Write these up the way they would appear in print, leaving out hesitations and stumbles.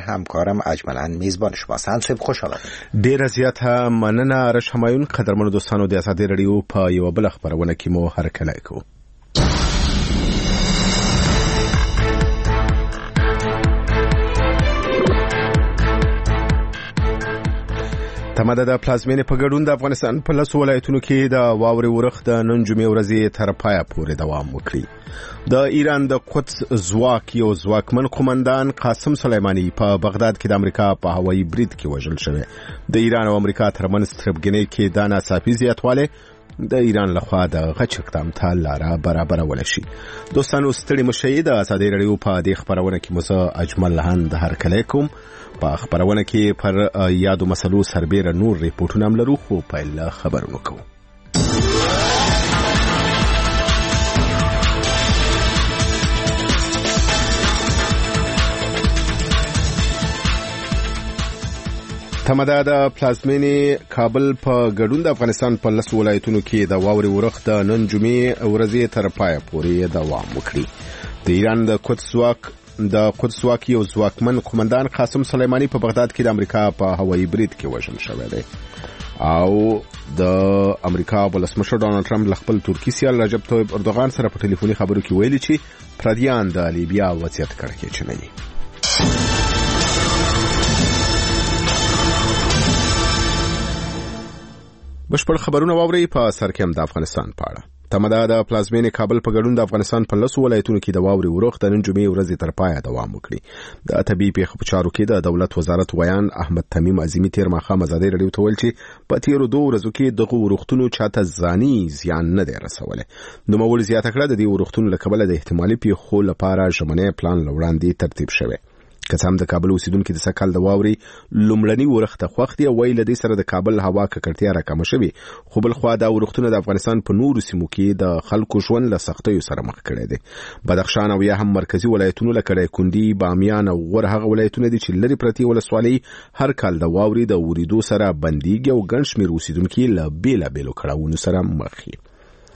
همکارم اجملا میزبان شما. صاحب خوش آمدید. ډیر زیاته مننه رش همایون. قدرمنو دوستانو د ازادي رادیو په یو بل خبرونه کې مو هرکلی کوو. تماده د پلازمینې په ګډون د افغانستان په لسو ولایتونو کې د واورې ورښت د نن جمعې ورځې تر پایه پورې دوام وکړي. د ایران د قدس ځواک یو ځواکمن قومندان قاسم سلیمانی په بغداد کې د امریکا په هوایي برید کې وژل شوی. د ایران او امریکا ترمنځ تربګنۍ کې دا ناڅاپي زیاتوالی د ایران لخوا د غچ اقدام ته لاره برابرول شي. دوستانو ستړي مشئ د ازادي رادیو په دې خبرونه کې مو اجمل هند هرکلی کوم. په خبرونه کې پر یادو مسلو سربېره نور ریپورتونه هم لرو، خو پیل خبرونه کوو. تماده د پلازمینې کابل په ګډون د افغانستان په لسو ولایتونو کې د واورې ورښت د نن جمعې ورځې تر پایه پورې دوام وکړي. د ایران د قدس ځواک یو ځواکمن قومندان قاسم سلیمانی په بغداد کې د امریکا په هوایي برید کې وژل شوی دی او د امریکا ولسمشر ډانلډ ټرمپ له خپل ترکي سیال رجب طیب اردوغان سره په ټلیفوني خبرو کې ویلي چې پردیان د لیبیا وضعیت کړکېچنوي. بشپړ خبرونه واورئ. په سر کې هم د افغانستان په اړه. تماده د پلازمینې کابل په ګډون د افغانستان په لسو ولایتونو کې د واورې ورښت د نن جمعې ورځې تر پایه دوام وکړي. د طبیعي پیښو په چارو کې د دولت وزارت ویان احمد تمیم عظیمي تیر ماښام ازادي رادیو ته ویل چې په تیرو 2 ورځو کې دغه ورښتونو چاته ځاني زیان نه دی رسولی. نوموړي زیاته کړه د دې ورښتونو له کبله د احتمالي پیښو لپاره ژمنی پلان وړاندې ترتیب شوی. که څه هم د کابل اوسیدونکو د سکل د واوري لومړني ورښت خوښ دي او ویل دي سره د کابل هوا ککړتیا راکمه شوې، خو بل خو دا ورښتونه د افغانستان په نورو سیمو کې د خلکو ژوند له سختیو سره مخ کړي دي. بدخشان او یا هم مرکزی ولایتونو لکه کندي، بامیان او غور هغه ولایتونه دي چې لري پرتی ولسوالۍ هر کال د واوري د وریدو سره بنديږي او ګڼ شمېر اوسیدونکو له بیلابېلو کړاوونو سره مخ دي.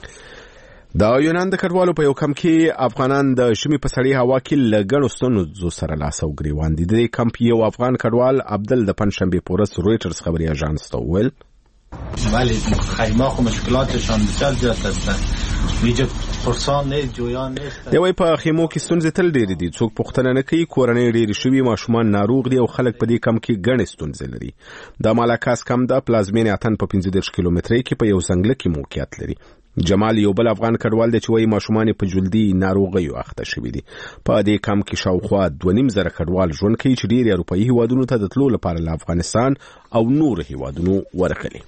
د یونان د کډوالو په یو کمپ کې افغانان د ژمي په سړې هوا کې له ګڼو ستونزو سره لاس او ګریوان دي. د کمپ یو افغان کډوال عبدل د پنجشنبه په ورځ رویټرز خبري اژانس ته وویل ولی خیمه مشکلاتشان بسیار زیاد هستند. ویجه پرسان نه جویان نیست. دی په خیمو کې ستونزې تل ډېرې دي. څوک پوښتنه نه کوي. کورنۍ ډېرې شوي، ماشومان ناروغ دي او خلک په دې کمپ کې ګڼې ستونزې لري. د مالاکاس کمپ د پلازمینې اتن په 15 کیلومترۍ کې په یو ځنګل کې موقعیت لري. جمال یو بل افغان کډوال دی چې وایي ماشومان په جلدي ناروغیو اخته شوي دي. په دې کمپ کې شاوخوا 2.5 کډوال ژوند کوي چې ډېر اروپایي هیوادونو ته د تلو لپاره له افغانستان او نور هیوادونو ورغلي.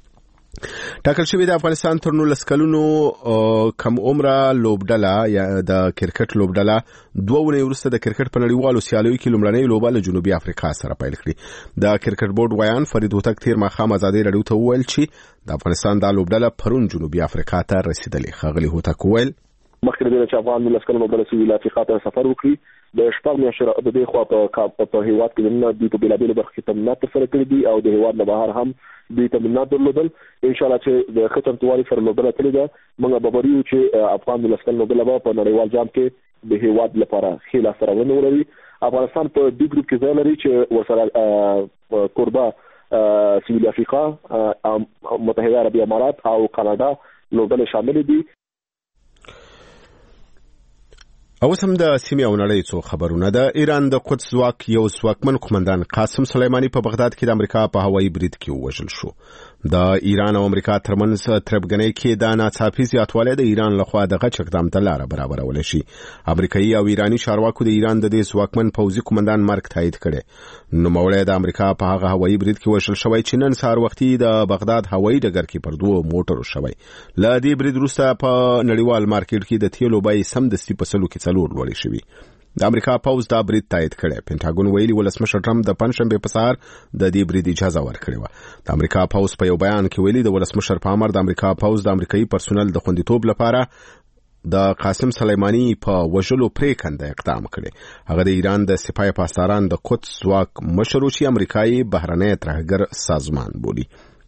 ټاکل شوی د افغانستان تر 19 کلونو کم عمره لوبډله یا د کرکټ لوبډله 2 ورځې وروسته د کرکټ په نړیوالو سیالیو کې لومړنۍ لوبه له جنوبي افریقا سره پیل کړې. د کرکټ بورډ ویان فرید هوتک تیر ماښام ازادي رادیو ته وویل چې د افغانستان د لوبډله پرون جنوبي افریقا ته رسیدلې. ښاغلي هوتک وویل مخکې د چې افغان 19 کلونو بل سویل افریقا ته سفر وکړي د شپږ میاشتو د دې خوا په هیواد کې د په بلابل برخه کې تمرینات ترسره کړي دي او د هیواد نه بهر هم د تمرینات درلودل. ان شاء الله چې د ختم توالي سره لوبډله تللی ده. موږ به بریو چې افغان 19 کلونو بل په نړیوال جام کې د هیواد لپاره خیلا سره ونولري. افغانستان په دې ګروپ کې ځای لري چې ورسره کوربه سویل افریقا، متحده عربي امارات او کاناډا لوبډله شامل دي. اوس هم د سیمې او نړۍ څو خبرونه. د ایران د قدس ځواک یو ځواکمن قومندان قاسم سلیمانی په بغداد کې د امریکا په هوایي برید کې ووژل شو. د ایران او امریکا ترمنځ تربګنۍ کې دا ناڅاپي زیاتوالی د ایران لخوا د غچ اقدام ته لاره برابرولی شي. امریکایي او ایراني چارواکو د ایران د دې ځواکمن پوځي قومندان مرګ تایید کړی. نوموړی د امریکا په هغه هوایي برید کې وژل شوی چې نن سهار وختي د بغداد هوایي ډګر کې پر 2 موټرو شوی. له دې برید وروسته په نړیوال مارکیټ کې د تیلو بیې سمدستي په سلو کې 4 لوړې شوي. د امریکا پوځ دا برید تایید کړی. پینټاګون ویلي ولسمشر ټرمپ د پنځشنبه په سهار د دې برید اجازه ورکړې و. د امریکا پوځ په یو بیان کې ویلي د ولسمشر په امر د امریکا پوځ د امریکایي پرسونل د خوندیتوب لپاره د قاسم سلیمانی په وژلو پریکنده اقدام کړي. هغه د ایران د سپاه پاسداران د قدس ځواک مشر چې امریکایي بهرنی ترهګر سازمان بولي.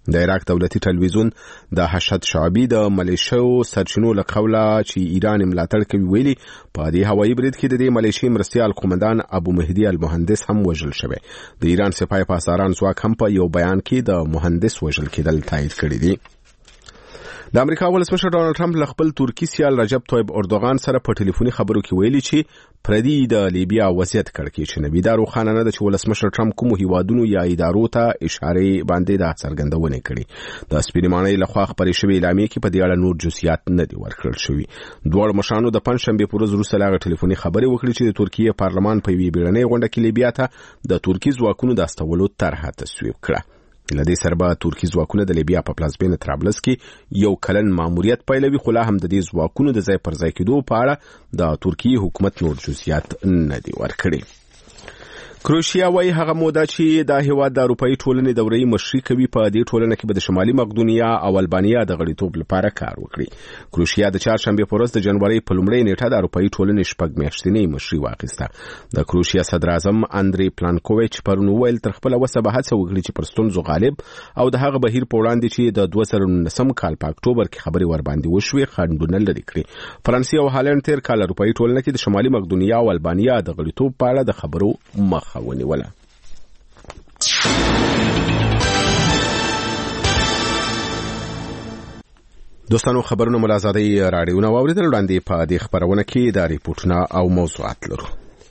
د عراق دولتي ټلویزیون د حشد شعبي د ملیشیو سرچینو له قوله چې ایران ملاتړ کوي ویلي په دې هوایي برید کې د دې ملیشي مرستیال قومندان ابو مهدي المهندس هم وژل شوی. د ایران سپاه پاسداران ځواک هم په یو بیان کې د مهندس وژل کېدل تایید کړی دی. د امریکا ولسمشر ډانلډ ټرمپ له خپل ترکی سیال رجب طیب اردوغان سره په ټلیفوني خبرو کې ویلي چې پردي د لیبیا وضعیت کړکې چې نوی دا روښانه نه ده چې ولسمشر ټرمپ کوم هیوادونو یا ادارو ته اشاره باندې د څرګندونه کړي. د سپینمانۍ لخوا خبرې شوې اعلامیه کې په دې اړه نور جزئیات نه دي ورکړل شوي. دوه مشرانو د پنځشنبه په ورځ وروسته لاغه ټلیفوني خبرې وکړې چې د ترکیه پارلمان په وی بیړنۍ غونډه کې لیبیا ته د ترکی ځواکونو د استولو طرحه تصویب کړه. لدې سره به ترکی ځواکونه د لیبیا په پلازمینه طرابلس کې یو کلن ماموریت پیلوي، خو لا هم د دې ځواکونو د ځای پر ځای کېدو په اړه د ترکیه حکومت نور جزئیات نه دي ورکړي. کروشیا وايي هغه موده چې د هیواد د اروپאי ټولنې دورې مشري کوي په دې ټولنه کې به د شمالي مقدونیا او البانیا د غړیتوب لپاره کار وکړي. کروشیا د چهارشنبه په ورځ د جنوري په لومړۍ نیټه د اروپאי ټولنې شپږ میاشتنۍ مشري واخیسته. د کروشیا صدر اعظم اندری پلانکوویچ پرون ویل تر خپل وسه به هڅه وکړي چې پر ستونزو غالب او د هغه بهیر په وړاندې چې د 2019 کال په اکتوبر کې خبري ور باندې وشوي خندونه لري کړي. فرانسې او هالند تیر کال اروپאי ټولنه کې د شمالي مقدونیا او البانیا د غړیتوب په اړه د خبرو مخه ونیوله. دوستانو خبرونه ملازادي رادیوونه واوریدل. وړاندې په دې خبرونه کې د ریپورتونه او موضوعات لرو.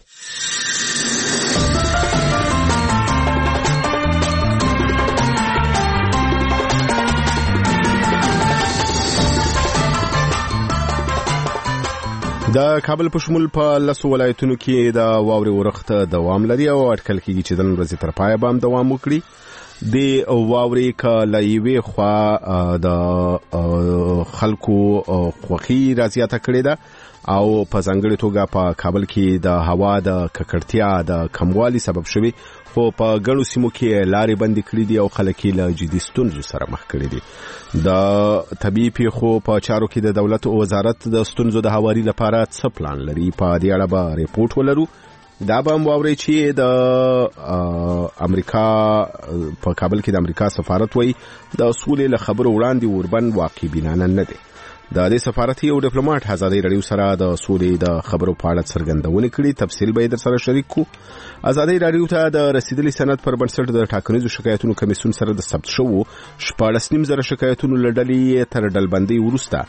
د کابل په شمول په لسو ولایتونو کې د واورې ورښت دوام لري او اټکل کېږي چې د نن ورځې تر پایه به هم دوام وکړي. د واورې کله یوې خوا د خلکو خوښي راځياته کړې ده او په ځانګړي توګه په کابل کې د هوا د ککړتیا د کموالي سبب شوی، خو په ګڼو سیمو کې لارې بندې کړې دي او خلک له جدي ستونزو سره مخ کړي دي. د طبيعي پیښو په چارو کې د دولت او وزارت د ستونزو د هواري لپاره څه پلان لري، په دې اړه به ریپورت ولرو. دا به هم واورئ چې د امریکا په کابل کې د امریکا سفارت وایي د اصول له خبرو وړاندې اوربند واقع بینانه نه دی. د دې سفارت یو ډیپلوماټ ازادي رادیو سره د سولې د خبرو په اړه څرګندونه کړې. تفصیل به در سره شریک کو. ازادي رادیو ته د رسیدلي سند پر بنسټ د ټاکنیزو شکایتونو کمیسیون سره د ثبت شوو 14.5 شکایتونو لړلې تر ډلبندۍ وروسته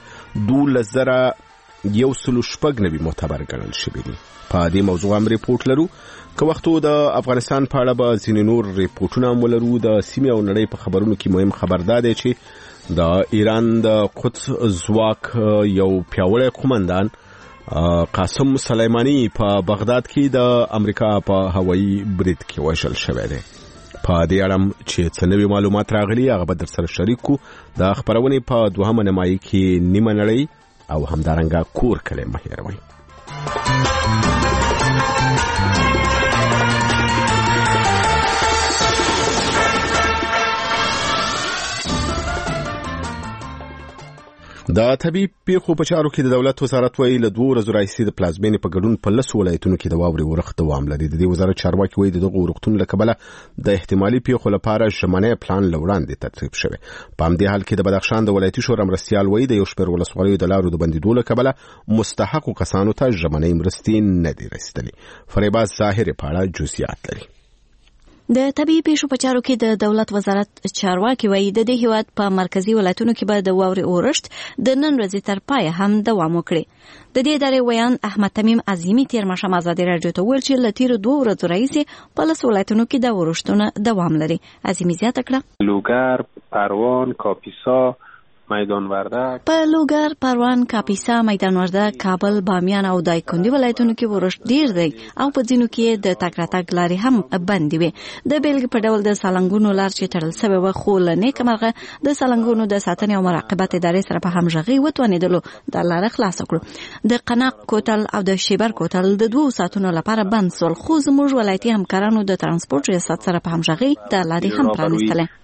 12,196 معتبر ګڼل شوي دي. په دې موضوع هم ریپورت لرو. که وختو د افغانستان په اړه به ځینې نور ریپورتونه هم ولرو. د سیمې او نړۍ په خبرونو کې مهم خبر دا دی چې د ایران د قدس ځواک یو پیاوړی قومندان قاسم سلیمانی په بغداد کې د امریکا په هوایي برید کې وژل شوی دی. په دې اړه چې څه نوي معلومات راغلي هغه به در سره شریک کو. د خبرونې په دوهمه نیمایي کې نیمه نړۍ او همدارنګه کور کلی مه هېروئ. د طبيعي پیښو په چارو کې د دولت وزارت وایي له 2 ورځو راهیسې د پلازمینې په ګډون په 10 ولایتونو کې د واورې ورښت دوام لري. د دې وزارت چارواکي وایي دغه ورښتونو له کبله د احتمالي پیښو لپاره ژمنی پلان لوړاندې ترتیب شوی. په همدې حال کې د بدخشان د ولایتي شورا مرستیال وایي د یو شمېر ولسوالیو د لارو د بندیدو له کبله مستحقو کسانو ته ژمنی مرستې نه دي رسیدلې. فریباز ظاهر په اړه جزئیات لري. د طبيعي پیښو په چارو کې د دولت وزارت چارواکي وایي د دې هیواد په مرکزی ولایتونو کې به د واورې اورښت د نن ورځې تر پایه هم دوام وکړي. د دې ادارې ویان احمد تمیم عظیمی تیر ماښام ازادي رادیو ته ویل چې له تیرو 2 ورځو راهیسې په 10 ولایتونو کې د اورښتونو دوام لري. عظیمی زیاته کړه لوګر، پروان، کاپیسا، میدان وردک. په لوګر، پروان، کاپیسا، میدان وردک، کابل، بامیان او دایکنډي ولایتونو کې ورښت ډیر دی او په ځینو کې د تګ راتګ لارې هم بندې وي. د بیلګې په ډول د سالنګونو لار چې تړل شوې وه، خو له نیکه مرغه د سالنګونو د ساتنې او مراقبت ادارې سره په همغږۍ وتوانېدلو د لاره خلاصه کړو. د قناق کوتل او د شیبر کوتل د 2 ساعتونو لپاره بند شول، خو زموږ ولایتي همکارانو د ترانسپورت ریاست سره په همغږۍ د لارې هم پرانیستلې.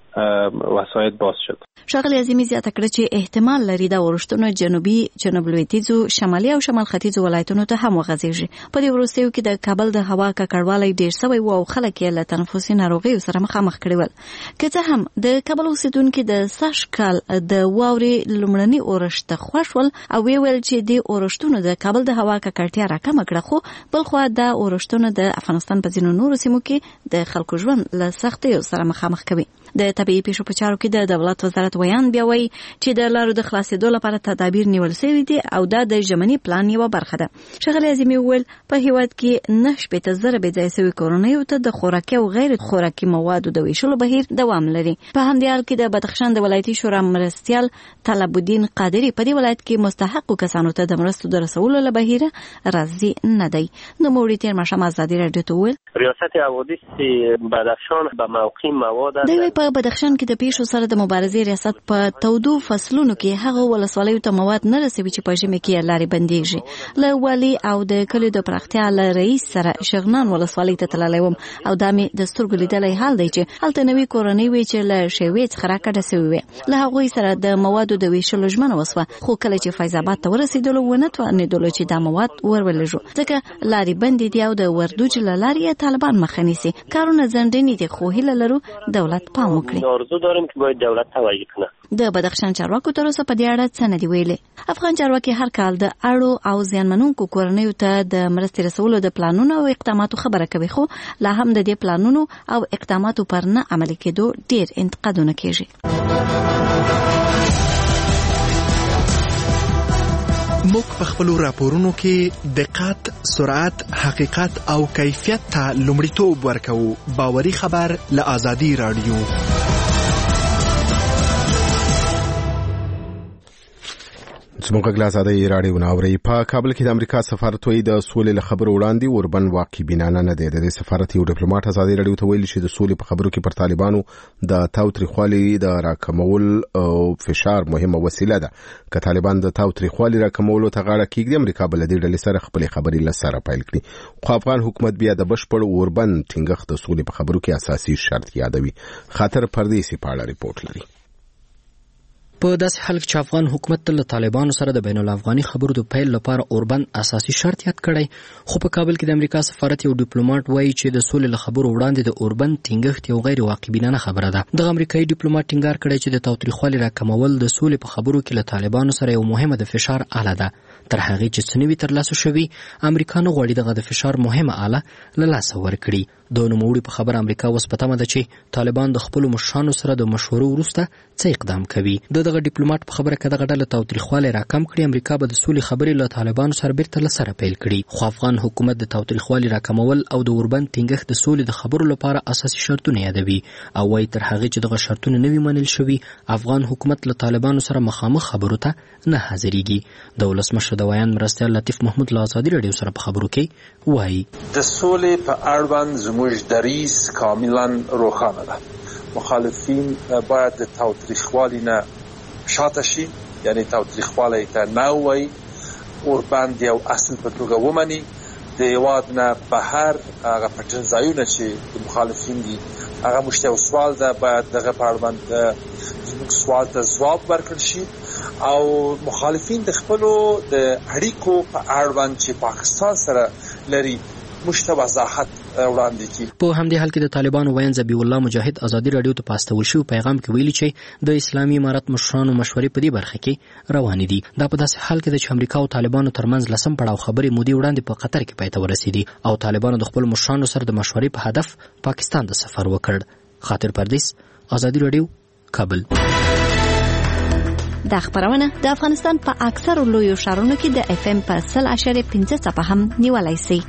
وسایط باز شد. ښاغلي عظیمي زیاته کړه چې احتمال لري دا اورښتونه جنوب لویدیځو شمالي او شمال ختیځو ولایتونو ته هم وغځیږي. په دې وروستیو کې د کابل د هوا ککړوالی ډیر شوی و او خلک یې له تنفسي ناروغیو سره مخامخ کړي ول. که څه هم د کابل اوسیدونکو د سږ کال د واورې لومړني اورښت خوښ ول او ویل چې د اورښتونو د کابل د هوا ککړتیا راکمه کړه، خو بلخوا د اورښتونو د افغانستان په ځینو نورو سیمو کې د خلکو ژوند له سختیو سره مخامخ کوي. د طبيعي پیښو په چارو کې د دولت وزارت ویان بیا وایي چې د لارو د خلاصېدو لپاره تدابیر نیول شوي دي او دا د ژمني پلان یوه برخه ده. ښاغلي عظیمي وویل په هیواد کې 9,000 بې ځایه شوي کورنیو ته د خوراکي او غیر خوراکي موادو د ویشلو بهیر دوام لري. په همدې حال کې د بدخشان د ولایتي شورا مرستیال طلب الدین قادری په دې ولایت کې مستحقو کسانو ته د مرستو د رسولو له بهیره راضي نه دی. نو موري تیر ماشام ازادي رادیو ته وویل ریاست حوادث بدخشان به موقع مواد په بدخشان کې د پیښو سره د مبارزې ریاست په تودو فصلونو کې هغه ولسوالیو ته مواد نه رسوي چې په ژمي کې لارې بندېږي. له والي او د کلیو د پراختیا له رئیس سره شغنان ولسوالۍ ته تللی وم او دا مې د سترګو لیدلی حال دی چې هلته نوې کورنۍ وې چې له شیوې څخه راکډه سوې وې. له هغوی سره د موادو د ویشلو ژمنه وسوه، خو کله چې فیض آباد ته ورسېدلو ونه توانېدلو چې دا مواد ورولېږو ځکه لارې بندې دي او د وردوج له لارې طالبان مخه نیسي. کارونه ځنډني دي خو هیله لرو دولت پام وکړي. آرزو داریم که باید دولت توجه کنه. د بدخشان چارواکو تر اوسه په دې اړه څه نه دی ویلي. افغان چارواکي هر کال د اړو او زیانمنونکو کورنیو ته د مرستې رسولو د پلانونو او اقداماتو خبره کوي، خو لا هم د دې پلانونو او اقداماتو پر نه عملي کېدو ډیر انتقادونه کېږي. موږ په خپلو راپورونو کې دقت، سرعت، حقیقت او کیفیت ته لومړیتوب ورکوو. باوري خبر له آزادي رادیو. زموږ غږ له ازادۍ راډیو نه اورئ. په کابل کې د امریکا سفارت وایي د سولې له خبرو وړاندې اوربن واقع بینانه نه دی. د دې سفارت یو ډیپلوماټ ازادۍ راډیو ته ویلي چې د سولې په خبرو کې پر طالبانو د تاوتریخوالي د راکمول او فشار مهمه وسیله ده. که طالبان د تاوتریخوالي راکمولو ته غاړه کېږدي، امریکا به له دې ډلې سره خپلې خبرې له سره پیل کړي. خو افغان حکومت بیا د بشپړ اوربن ټینګښت د سولې په خبرو کې اساسي شرط یادوي. خاطر پردیسي په اړه ریپورت لري. په داسې حال کې چې افغان حکومت تل طالبانو سره د بین الافغاني خبرو د پیل لپاره اوربند اساسي شرط یاد کړی، خو په کابل کې د امریکا سفارت یو ډیپلوماټ وایي چې د سولې له خبرو وړاندې د اوربند ټینګښت یو غیر واقع بینانه خبره ده. دغه امریکایي ډیپلوماټ ټینګار کړی چې د تاوتریخوالي راکمول د سولې په خبرو کې له طالبانو سره یو مهمه د فشار آله ده. تر هغې چې څه نوي ترلاسه شوي، امریکا نه غواړي دغه د فشار مهمه آله له لاسه ورکړي. د نوموړي په خبره امریکا اوس په تمه ده چې طالبان د خپلو مشرانو سره د مشورو وروسته څه اقدام کوي. دغه ډیپلوماټ په خبره کې دغه ډله تاوتریخوالی راکم کړي، امریکا به د سولې خبرې له طالبانو سره بیرته له سره پیل کړي. خو افغان حکومت د تاوتریخوالي راکمول او د اوربند ټینګښت د سولې د خبرو لپاره اساسي شرطونه یادوي او وایي تر هغې چې دغه شرطونه نه وي منل شوي، افغان حکومت له طالبانو سره مخامخ خبرو ته نه حاضرېږي. د ولسمشر د ویان مرستیال لطیف محمود له ازادي راډیو سره په خبرو کې وایي د سولې په اړوند زموږ دریځ کاملا روښانه ده. مخالفین باید د تاوتریخوالي نه شاته شي، یعنی تاوتریخوالی ته نه ووایي، اوربند یو اصل په توګه ومني، د هېواد نه بهر هغه پټنځایونه چې د مخالفین دي هغه موږ ته یو سوال ده، باید دغه په اړوند زموږ سوال ته ځواب ورکړل شي او مخالفین د خپلو د اړیکو په اړوند چې پاکستان سره لري موږ ته وضاحت وړاندې کړي. په همدې حال کې د طالبانو ویان ذبیح الله مجاهد ازادي راډیو ته په استول شوي پیغام کې ویلي چې د اسلامي امارت مشرانو مشورې په دې برخه کې روانې دي. دا په داسې حال کې ده چې امریکا او طالبانو ترمنځ لسم پړاو خبرې مودې وړاندې په قطر کې پای ته ورسېدې او طالبانو د خپلو مشرانو سره د مشورې په هدف پاکستان ته سفر وکړ. خاطر پردیس، ازادي راډیو، کابل. دا خبرونه د افغانستان په اکثرو لویو ښارونو کې د FM په 100.5 څپه هم نیولای شي.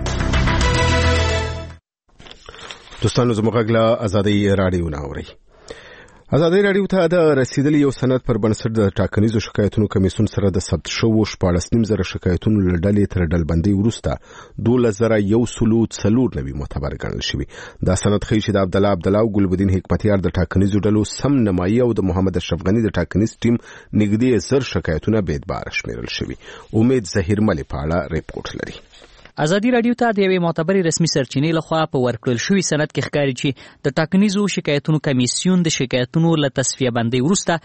دوستانو زموږ غږ له ازادۍ راډیو نه اورئ. ازادۍ راډیو ته د رسیدلي یو سند پر بنسټ د ټاکنیزو شکایتونو کمیسیون سره د ثبت شوو 14,000 شکایتونو له ډلې تر ډلبندۍ وروسته 12,194 معتبر ګڼل شوي. دا سند ښیي چې د عبدالله او ګلبدین حکمتیار د ټاکنیزو ډلو سم نمایي او د محمد اشرف غني د ټاکنیز ټیم نږدې 1000 شکایتونه بې اعتباره شمیرل شوي. امید ظهیر ملي په اړه ریپورت لري. ازادي رادیو ته د یوې معتبرې رسمي سرچینې لخوا په ورکړل شوي سند کې ښکاري چې د ټاکنیزو شکایتونو کمیسیون د شکایتونو له تصفیه بندۍ وروسته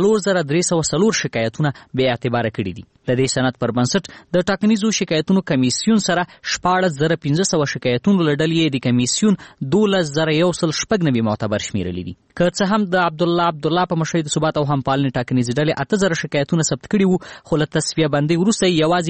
4304 شکایتونه بې اعتباره کړي دي. د دې سند پر بنسټ د ټاکنیزو شکایتونو کمیسیون سره 14500 شکایتونو له ډلې د کمیسیون 12196 معتبر شمیرلي دي. که څه هم د عبدالله په مشرۍ د ثبات او همپالنې ټاکنیزې ډلې 8000 شکایتونه ثبت کړي وو، خو له تصفیه بندۍ وروسته یوازې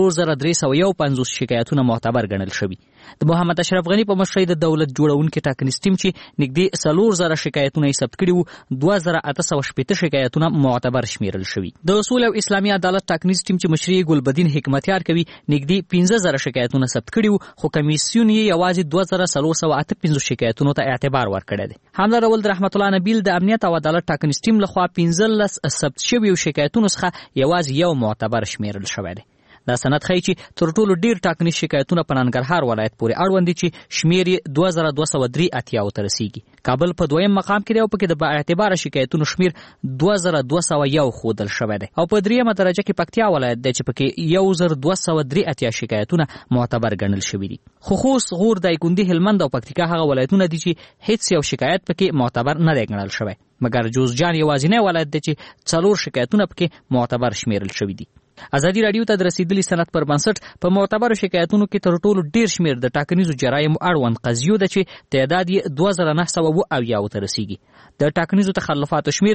4351 شکایتونه معتبر ګڼل شوي. د محمد اشرف غني په مشرۍ د دولت جوړونکي ټاکنیز ټیم چې نږدې 4000 شکایتونه یې ثبت کړي وو، 2880 شکایتونه معتبر شمیرل شوي. د اصول او اسلامي عدالت ټاکنیز ټیم چې مشري ګلبدین حکمتیار کوي نږدې 15000 شکایتونه ثبت کړي وو، خو کمیسیون یې یوازې 2358 شکایتونو ته اعتبار ورکړی دی. همدارول د رحمت الله نبیل د امنیت او عدالت ټاکنیز ټیم لخوا 15 ثبت شوي شکایتونو څخه یوازې یو معتبر شمیرل شوی دی. دا سند ښیي چې تر ټولو ډیر ټاکنیز شکایتونه په ننګرهار ولایت پورې اړوند دي چې شمیر یې 2283 ته رسیږي. کابل په دویم مقام کې دی او پکې د با اعتباره شکایتونو شمیر 2201 ښودل شوی دی، او په دریمه درجه کې پکتیا ولایت دی چې پکې 1283 شکایتونه معتبر ګڼل شوي دي. خو خوست، غور، دایکنډي، هلمند او پکتیکا هغه ولایتونه دي چې هیڅ یو شکایت پکې معتبر نه دی ګڼل شوی، مګر جوزجان یوازینی ولایت دی چې 4 شکایتونه پکې معتبر شمیرل شوي دي. ازادي رادیو ته د رسیدلي سند پر بنسټ په معتبرو شکایتونو کې تر ټولو ډیر شمیر د ټاکنیزو جرایمو اړوند قضیو ده چې تعداد یې 2970 ته رسیږي. د ټاکنیزو تخلفاتو شمیر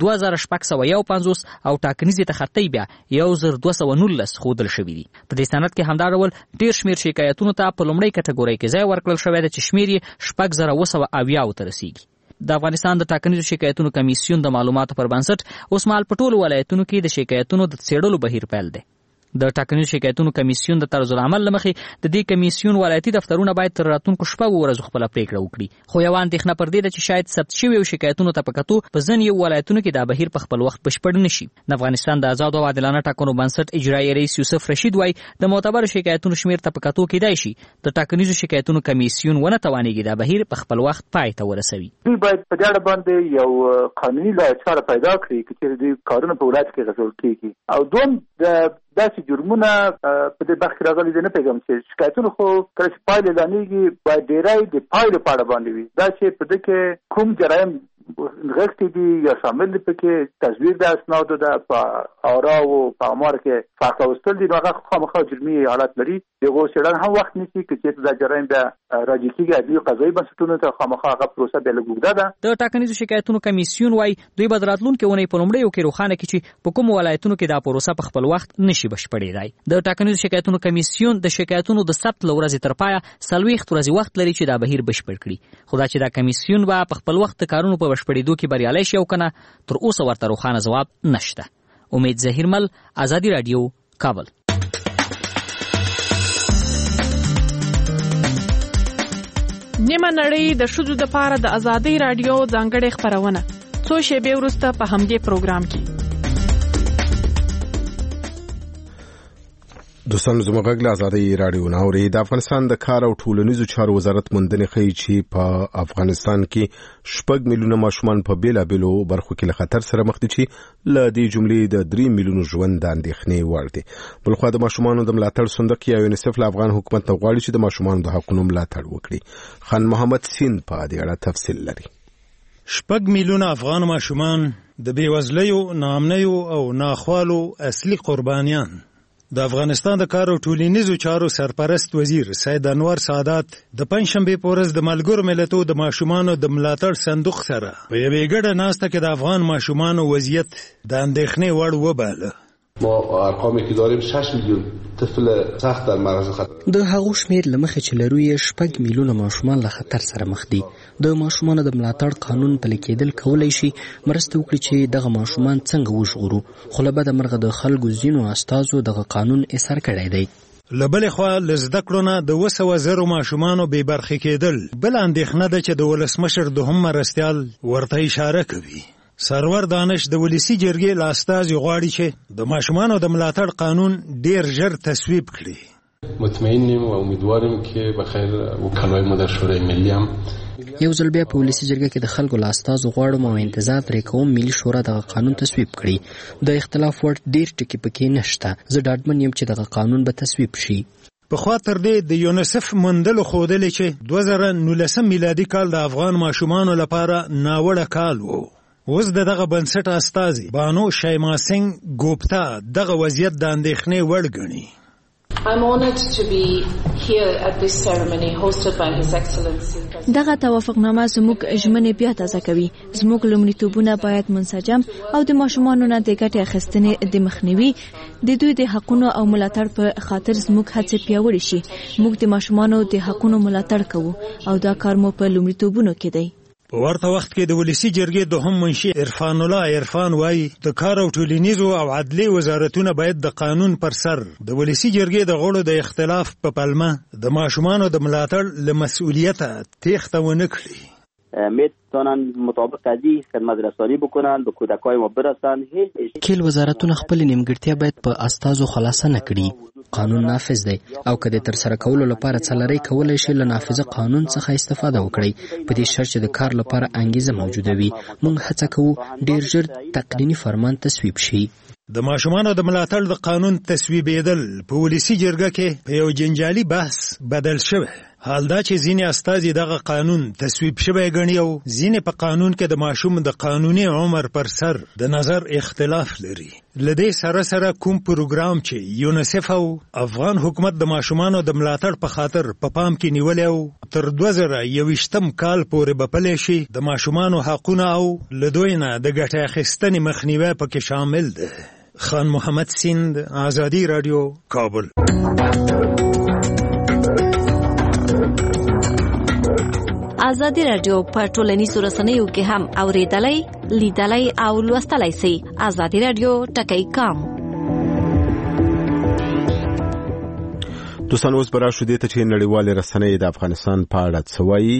2651 او ټاکنیزې تخطی بیا 1219 ښودل شوي دي. په دې سند کې همدا ډول ډیر شمیر شکایتونو ته په لومړۍ کټګورۍ کې ځای ورکړل شوی دی چې شمیر یې 6770 ته رسیږي. د افغانستان د ټاکنیزو شکایتونو کمیسیون د معلوماتو پر بنسټ اوس مهال په ټولو ولایتونو کې د شکایتونو د څېړلو بهیر پیل دی. د ټاکنیزو شکایتونو کمیسیون د طرز العمل له مخې د دې کمیسیون ولایتي دفترونه باید تر راتلونکو 6 ورځو خپله پریکړه وکړي، خو یوه اندېښنه پر دې ده چې شاید ثبت شویو شکایتونو ته په کتو په ځینې ولایتونو کې دا بهیر په خپل وخت بشپړ نشي. د افغانستان د آزادو او عادلانه ټاکنو بنسټ اجرایي رئیس یوسف رشید وایي د معتبرو شکایتونو شمیر ته په کتو کېدای شي د ټاکنیزو شکایتونو کمیسیون ونه توانېږي دا بهیر په خپل وخت پای ته ورسوي. دوی باید په دې اړه باندې یو قانوني لایحه پیدا کړي چې دوی کارونه په ولایت کې غوښتل کېږي. او دوم داسې جرمونه په دې بخش کې راغلي دي، نه پیغام چې شکایتونه خو کله چې پایله اعلانېږي باید ډېری د پایلو په اړه باندې وي. دا چې په دې کې کوم جرایم نغښتي دي یا شامل دي، پکې تزویر د اسنادو ده، په آراو په اعمارو کې فرق راوستل دي، نو هغه خامخا جرمي حالت لري. د هغو څېړنه هم وخت نیسي که چېرته دا جرایم بیا راجع کېږي عدلي قضایي بنسټونو ته، خامخا هغه پروسه بیا لږ اوږده ده. د ټاکنیزو شکایتونو کمیسیون وایي دوی به د راتلونکې اونۍ په لومړیو کې روښانه کړي چې په کومو ولایتونو کې دا پروسه په خپل وخت نشي بشپړېدای. د ټاکنیزو شکایتونو کمیسیون د شکایتونو د ثبت له ورځې تر پایه 40 ورځې وخت لري چې دا بهیر بشپړ کړي، خو دا چې دا کمیسیون به په خپل وخت د کارونو په بشپړېدو کې بریالی شي او کنه تر اوسه ورته روښانه ځواب نشته. امید ظهیرمل، ازادي رادیو، کابل. نیمه نړۍ د ښځو دپاره د ازادۍ رادیو ځانګړې خپرونه څو شېبې وروسته په همدې پروګرام کې. دوستان زموږ غږ له ازادۍ راډیو نه اورئ. د افغانستان د کار او ټولنیزو چارو وزارت موندنې ښیي چې په افغانستان کې 6 میلیونه ماشومان په بېلابېلو برخو کې له خطر سره مخ دي چې له دې جملې د 3 میلیونو ژوند د اندېښنې وړ دي. بلخوا د ماشومانو د ملاتړ صندوق یا یونیسف له افغان حکومت نه غواړي چې د ماشومانو د حقونو ملاتړ وکړي. خان محمد سین په دې اړه تفصیل لري. 6 میلیونه افغان ماشومان د بېوزلیو، ناامنیو او ناخوالو اصلي قربانیان. د افغانستان د کار او ټولنیزو چارو سرپرست وزیر سید انور سادات د پنځشنبې په ورځ د ملګرو ملتونو د ماشومانو د ملاتړ صندوق سره په یوې ګډه ناسته کې د افغان ماشومانو وضعیت د اندېښنې وړ وباله. ما ارقامی که داریم 6 میلیون طفل سخت در معرض خطر. د هغو شمیر له مخې چې لرو یې 6 میلیونه ماشومان له خطر سره مخ دي. د ماشومانو د ملاتړ قانون پلي کېدل کولی شي مرسته وکړي چې دغه ماشومان څنګه وژغورو، خو له بده مرغه د خلکو ځینو استازو دغه قانون اصرار کړی دی. له بلې خوا له زده کړو نه د 200,000 ماشومانو بې برخې کېدل بل اندېښنه ده چې د ولسمشر دوهم مرستیال ورته اشاره کوي. سرور دانش د ولسی جرګې له استازي غواړي چې د ماشومانو د ملاتړ قانون ډیر ژر تصویب کړي. مطمئنیم و امیدواریم که بخیر وکلای ما در شورای ملی هم یو ځل بیا په ولسی جرګه کې د خلکو له استازو غواړم او انتظار ترې کوم ملي شورا دغه قانون تصویب کړي. د اختلاف وړ ډیر ټکي پکې نشته. زه ډاډمن یم چې دغه قانون به تصویب شي. په خوا تر دې د یونیسف موندلو ښودلې چې 2019 میلادي کال د افغان ماشومانو لپاره ناوړه کال و. اوس دغه بنسټ استازي بانو شیما سنگ ګوپتا دغه وضعیت د اندېښنې وړ ګڼي. I'm honored to be here at this ceremony hosted by His Excellency. دغه توافقنامه زموږ ژمنې بیا تازه کوي. زموږ لومړیتوبونه باید منسجم او د ماشومانو نه د ګټې اخیستنې د مخنیوي د دوی د حقونو او ملاتړ په خاطر زموږ هڅې پیاوړې شي. موږ د ماشومانو د حقونو ملاتړ کوو او دا کار مو په لومړیتوبونو کې دی. په ورته وخت کې د ولسی جرګې دوهم منشي عرفان الله عرفان وایي د کار او ټولنیزو او عدلي وزارتونه باید د قانون پر سر د ولسی جرګې د غړو د اختلاف په پلمه د ماشومانو د ملاتړ له مسئولیته تېښته ونه کړي. میتونن مطابق قضیه خدمت رسانی بکنن به کودکای ما برسن. کل وزارتونه خپل نیمګړتیا باید په استازو خلاصه نه کړي. قانون نافذ دی او که د ترسره کولو لپاره څلری کولای شي له نافذه قانون څخه استفاده وکړي. په دې شرط چې د کار لپاره انګیزه موجوده وي. موږ هڅه کوو ډیر ژر تقنینی فرمان تصویب شي. د ماشومانو د ملاتړ د قانون تصویبېدل په ولسی جرګه کې په یو جنجالي بحث بدل شوی. حال دا چې ځینې استازي دغه قانون تصویب شوی ګڼي او ځینې په قانون کې د ماشوم د قانوني عمر پر سر د نظر اختلاف لري. له دې سره سره کوم پروګرام چې یونیسف او افغان حکومت د ماشومانو د ملاتړ په خاطر په پام کې نیولې او تر 2021 کال پورې به پلی شي د ماشومانو حقونه او له دوی نه د ګټې اخیستنې مخنیوی پکې شامل دی. خان محمد سیند، آزادی رادیو، کابل. آزادی رادیو په ټولنیزو رسنیو کې هم اوریدلای، لیدلای او لوستلای شئ. آزادی رادیو ټکی کام. دوستان اوس برا شو دې ته چې نړیوال رسنۍ د افغانستان په اړه څه وایي.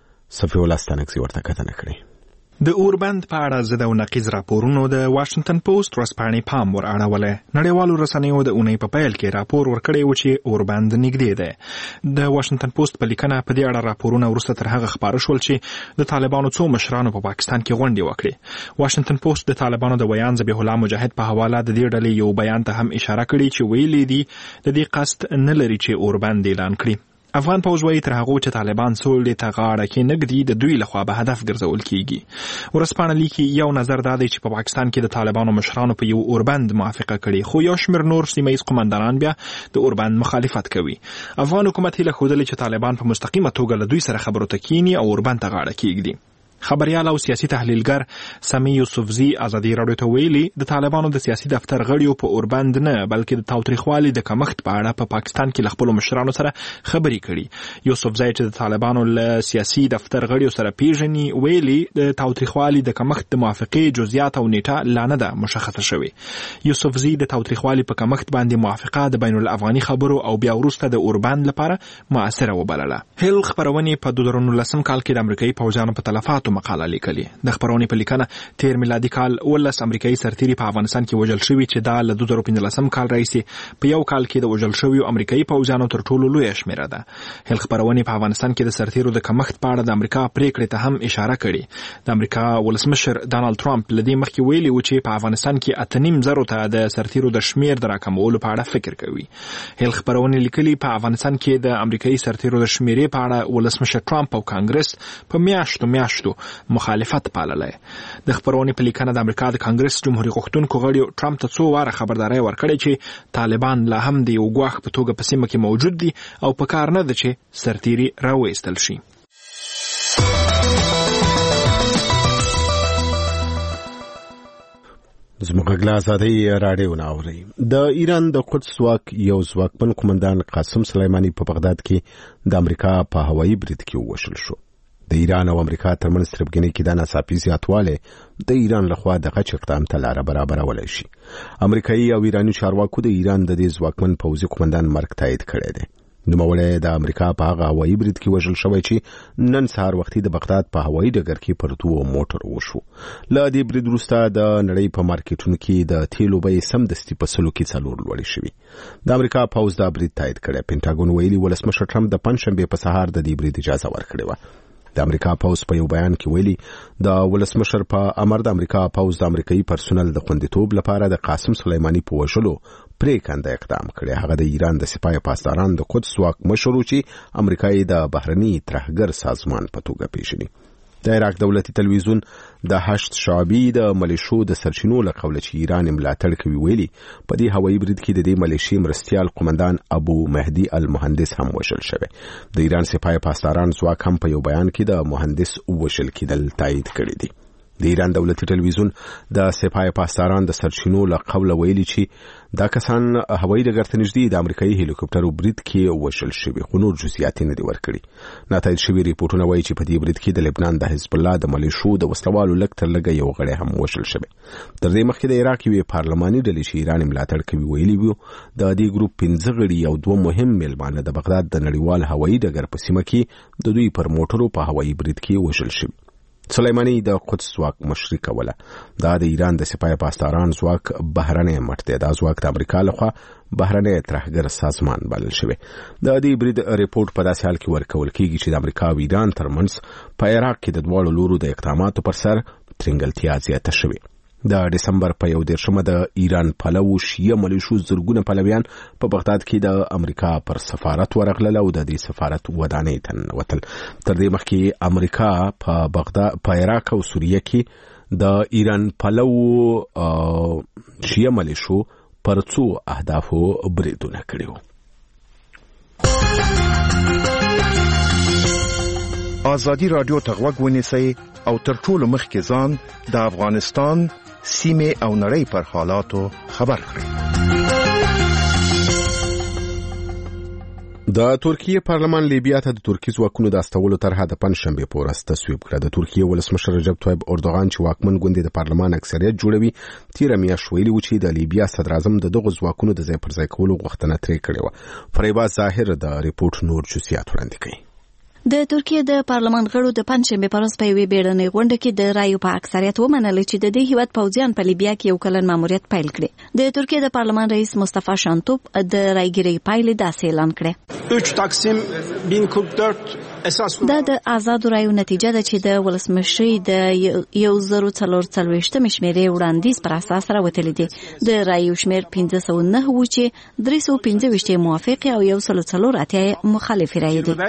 صفي ولستانکسي ورته کتنه کړې. د اوربند په اړه ضد او نقیض راپورونو د واشنگټن پوسټ ورځپاڼې پام ور اړوله. نړیوالو رسنیو د اونۍ په پیل کې راپور ورکړی و چې اوربند نږدې ده. د واشنگټن پوسټ په لیکنه په دې اړه راپورونه وروسته تر هغه خبره شول چې د طالبانو څو مشرانو په پاکستان کې غونډې وکړې. واشنگټن پوسټ د طالبانو د ویان ذبیح الله مجاهد په حواله د دې ډلې یو بیان ته هم اشاره کړې چې ویلي دي د دې قصد نه لري چې اوربند اعلان کړي. افغان پوځ وایي تر هغه چې طالبان سولې ته غاړه کېنږدي د دوی لخوا به هدف ګرځول کیږي. ورځپاڼه لیکي یو نظر دا دی چې په پاکستان کې د طالبانو مشرانو په یو اوربند موافقه کړې، خو یو شمېر نور سیمه ییز قومندانان بیا د اوربند مخالفت کوي. افغان حکومت هیله ښودلې چې طالبان په مستقیمه توګه له دوی سره خبرو ته کینی او اوربند ته غاړه کېږدي. خبريال او سیاسي تحلیلګر سامي یوسفزي آزادی رادیو ته ویلي د طالبانو د سیاسي دفتر غړیو په اوربند نه بلکې د تاوتریخوالي د کمښت په اړه په پاکستان کې خپل مشرانو سره خبرې کړي. یوسفزي چې د طالبانو له سیاسي دفتر غړیو سره پیژني ویلي د تاوتریخوالي د کمښت د موافقې جزئیات او نیټه لا نه ده مشخصه شوې. یوسفزي د تاوتریخوالي په کمښت باندې موافقه د بین الافغاني خبرو او بیا وروسته د اوربند لپاره موثره وبلله. هیل خبرونه په 2019 کال کې د امریکایي پوځیانو په تلفات مقاله لیکلې. د خبرونې په لیکنه تیر میلادي کال 19 امریکایي سرتیري په افغانستان کې وژل شوي چې دا له 2015 کال راهیسې په یو کال کې د وژل شویو امریکایي پوځیانو تر ټولو لویه شمیره ده. هیل خبرونه په افغانستان کې د سرتیرو د کمښت په اړه د امریکا پریکړې ته هم اشاره کړې. د امریکا ولسمشر ډانلډ ټرمپ لدې مخکې ویلي و چې په افغانستان کې 8.5 ته د سرتیرو د شمیر د راکمولو په اړه فکر کوي. هیل خبرونه لیکلي په افغانستان کې د امریکایي سرتیرو د شمیرې په اړه ولسمشر ټرمپ او کانګرس په میاشتو مخالفت پاللای. د خبرونې په لیکنه د امریکا د کانګرس جمهوریت غوښتونکو غړي ټرمپ ته څو واره خبرداري ورکړې چې طالبان لا هم د یو ګواښ په توګه په سیمه کې موجود دي او په کار نه ده چې سرتیري راوېستل شي. زموږ آزادی رادیو ناوري. د ایران د قدس واک یو ځواکمن قومندان قاسم سلیمانی په بغداد کې د امریکا په هوایي برید کې ووژل شو. د ایران او امریکا ترمنځ تربګنۍ کې د ناڅاپي زیاتوالی د ایران لخوا د غچ اقدام ته لاره برابرولای شي. امریکایي او ایراني چارواکو د ایران د دې ځواکمن پوځي قومندان مرګ تایید کړی دی. نوموړی د امریکا په هغه هوایي برید کې وژل شوی چې نن سهار وختي د بغداد په هوایي ډګر کې پر دوو موټر وشو. له دې برید وروسته د نړۍ په مارکیټونو کې د تیلو بیې سمدستي په سلو کې 4 لوړې شوې. د امریکا پوځ دا برید تایید کړی. پینټاګون ویلي ولسمشر ټرمپ د پنځشنبې په سهار د دې برید اجازه ورکړې وه. د امریکا پوځ په یو بیان کې ویلي د ولسمشر په امر د امریکا پوځ د امریکایي پرسونل د خوندیتوب لپاره د قاسم سلیمانی په وژلو پریکنده اقدام کړی. هغه د ایران د سپاه پاسداران د قدس واک مشر چې امریکایي د بهرني ترهګر سازمان په توګه پیژني. د عراق دولتي تلویزیون د هشت شعبي د ملیشو د سرچینو له قوله چې ایران ملاتړ کوي ویلي په دې هوایي برید کې د دې ملیشې مرستیال قومندان ابو مهدي المهندس هم وژل شوی. د ایران سپاه پاسداران ځواک هم په یو بیان کې د مهندس وژل کېدل تایید کړی دی. د ایران دولتي تلویزیون د سپاه پاسداران د سرچینو له قوله ویلي چې دا کسان هوایي ډګر ته نږدې د امریکایي هلیکوپټرو برید کې وژل شوي، خو نور جزئیات نه دي ورکړي. ناتایید شوي ریپورټونه وایي چې په دې برید کې د لبنان د حزب الله د ملیشو د وسلوالو لږ تر لږه یو غړی هم وژل شوی. تر دې مخکې د عراق یوې پارلماني ډلې چې ایران ملاتړ کوي ویلي وو د دې ګروپ 15 غړي او 2 مهم میلمانه د بغداد د نړیوال هوایي ډګر په سیمه کې د دوی پر موټرو په هوایي برید کې وژل شوي. سلیمانی د قدس ځواک مشري کوله. دا د ایران د سپاه پاسداران ځواک بهرنی مټ دی. دا ځواک د امریکا لخوا بهرنی ترهګر سازمان بلل شوی. د دې برید ریپورت په داسې حال کې ورکول کیږي چې د امریکا او ایران ترمنځ په عراق کې د دواړو لورو د اقداماتو پر سر ترنګلتیا زیاته شوې. د دسمبر په 11 د ایران پلو شیعه ملیشو زرګونه پلویان په بغداد کې د امریکا پر سفارت ورغلل او د دې سفارت ودانۍ ته ننوتل. تر دې مخکې امریکا په بغداد، په عراق او سوریه کې د ایران پلو شیعه ملیشو پر څو اهدافو بریدونه کړي وو. آزادی رادیو ته غوږ ونیسئ او تر ټولو مخکې ځان د افغانستان سیمې او نړۍ پر حالاتو خبر کړئ. د ترکیه پارلمان لیبیا ته د ترکیه ځواکونو د استولو طرحه د پنځشنبې په ورځ تصویب کړه. د ترکیه ولسمشر رجب طیب اردوغان چې واکمن ګوند د پارلمان اکثریت جوړوي تیره میاشت ویلي و چې د لیبیا صدر اعظم د دغو ځواکونو د ځای پر ځای کولو غوښتنه ترې کړې وه. فریبا ظاهر د ریپورت نور جزئیات وړاندې کوي. د ترکیه د پارلمان غړو د پنځشنبې په ورځ په یوې بیړنۍ غونډه کې د رایو په اکثریت ومنل چې د دې هیواد پوځیان په لیبیا کې یو کلن ماموریت پیل کړي. د ترکیه د پارلمان رئیس مصطفی شانتوب د رایګیرۍ پایلې داسې اعلان کړې: 3 تقسیم 1044 دا د آزادو رایو نتیجه ده چې د ولسمشرۍ د 1044 شمیرې وړاندیز پر اساس راوتلې دي. د رایو شمیر 509 و چې 325 موافق او 134 مخالف رای دي.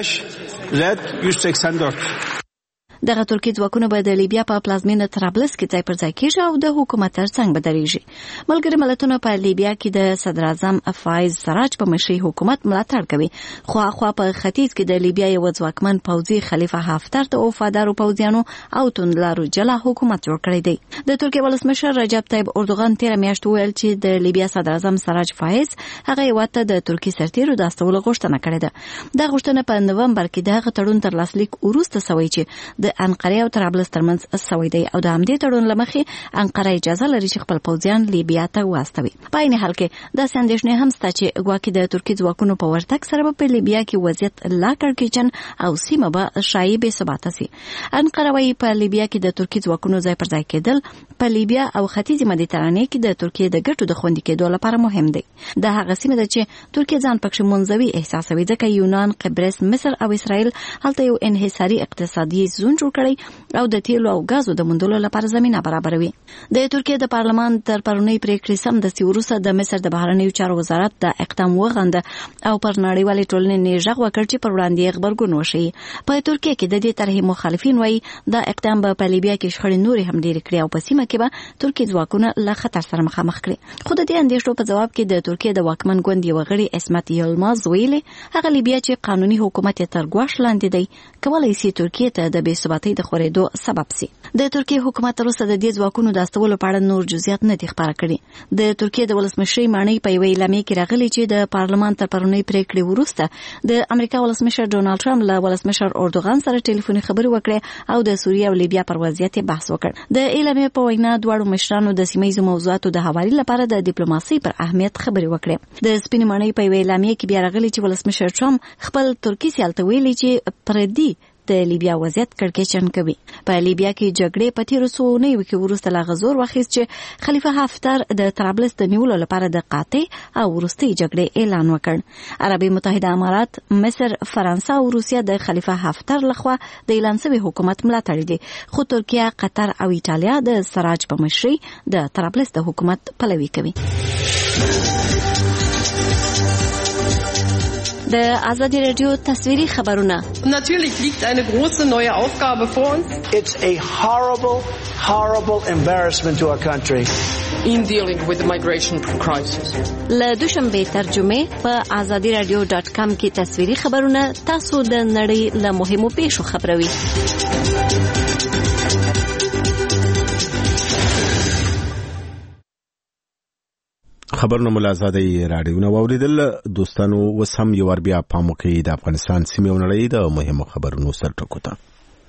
دغه ترکیه ځواکونه به د لیبیا په پلازمینه طرابلس کې ځای پر ځای کېږي او د حکومت ترڅنګ به درېږي. ملګري ملتونه په لیبیا کې د صدر اعظم فایز سراج په مشرۍ حکومت ملاتړ کوي. خو اخوا په ختیځ کې د لیبیا یو ځواکمن پوځي خلیفه حفتر د وفادارو پوځیانو او توندلارو جلا حکومت جوړ کړی دی. د ترکیه ولسمشر رجب طیب اردوغان تیر میاشت ویل چې د لیبیا صدر اعظم سراج فایز هغه هیواد ته د ترکیه سرتیرو د استولو غوښتنه کړې ده. دا غوښتنه په نومبر کې دغه تړون تر لاسلیک وروسته شوی چې د انقره او طرابلس ترمنځ شوی دی او د همدې تړون لمخې انقره اجازه لري چې خپل پوځیان لیبیا ته واستوي. په عین حال کې د اندېښنې هم شته چې ګواکې د ترکیه ځواکونو په ورتګ سره په لیبیا کې وضعیت لا کړکېچن او سیمه به شایع بې ثباته سي. انقره وايي په لیبیا کې د ترکیه ځواکونو ځای پر ځای کېدل په لیبیا او ختیځ مدیترانې کې د ترکیه د ګټو د خوندي کېدو لپاره مهم دی. د هغه سیمه ده چې ترکیه ځان پکې منزوي احساسوي ځکه یونان، قبرس، مصر او اسرائیل هلته یو انحصاري اقتصادي زون جوړ کړی او د تیلو او غازو د موندلو لپاره زمينه برابروي. د ترکیه د پارلمان تر پرونی پریکړې سم د سیوروسه د مصر د بهرنیو چارو وزارت د اقدام وغنده او پر نړیوالې ټولنې نیژغ وکړ چې پر وړاندې خبرګون وشي. په ترکیه کې د دې طرحې مخالفین وایي دا اقدام به په لیبیا کې شخړې نورې هم ډېرې کړي او په سیمه کې به ترکیه ځواکونه له خطر سره مخامخ کړي. خو د دې اندېښنو په جواب کې د ترکیه د واکمن ګوند یو غړي اسمت یلماز ویلي هغه لیبیا چې قانوني حکومت یې تر ګواښ لاندې دی کولای شي ترکیه ته د بې ثباتۍ د خورېدو سبب سي. د ترکیه حکومت تر اوسه د دې ځواکونو د استولو په اړه نور جزئیات نه دي خبره کړي. د ترکیه د ولسمشرۍ ماڼۍ په یوې اعلامیه کې راغلي چې د پارلمان تر پرونی پریکړې وروسته د امریکا ولسمشر ډونالد ټرمپ له ولسمشر اردوغان سره ټلیفوني خبرې وکړې او د سوریه او لیبیا پر وضعیت بحث وکړ. د اعلامیې په وینا دواړو مشرانو د سیمه‌ییزو موضوعاتو د حوالې لپاره د ډیپلوماسۍ پر اهمیت خبرې وکړې. د سپینې ماڼۍ په یوې اعلامیه کې بیا راغلي چې ولسمشر ټرمپ خپل ترکیه سیال ته ویلي چې پردي د لیبیا وضعیت کړکېچن کوي. په لیبیا کې جګړې په تیرو څو اونیو کې وروسته لا غزور واخیست چې خلیفه حفتر د طرابلس د نیولو لپاره د قاطع او وروستۍ جګړې اعلان وکړ. عربي متحده امارات، مصر، فرانسه او روسیه د خلیفه حفتر لخوا د اعلان شوی حکومت ملاتړ دي. خو ترکیه، قطر او ایټالیا د سراج په مشرۍ د طرابلس د حکومت پلوي کوي. د آزادی رادیو تصویری خبرونه. Natürlich liegt eine große neue Aufgabe vor uns. It's a horrible embarrassment to our country. In dealing with the migration crisis. له دوشنبه ترجمه په azadiradio.com کې تصویری خبرونه تاسو د نړۍ له مهمو پیښو خبروي. خبرونه ملازادي رادیو نو اوریدل دوستانو وسم یو ور بیا پامو کې د افغانستان سیمه ونړۍ د مهمو خبرونو سرټکو ته.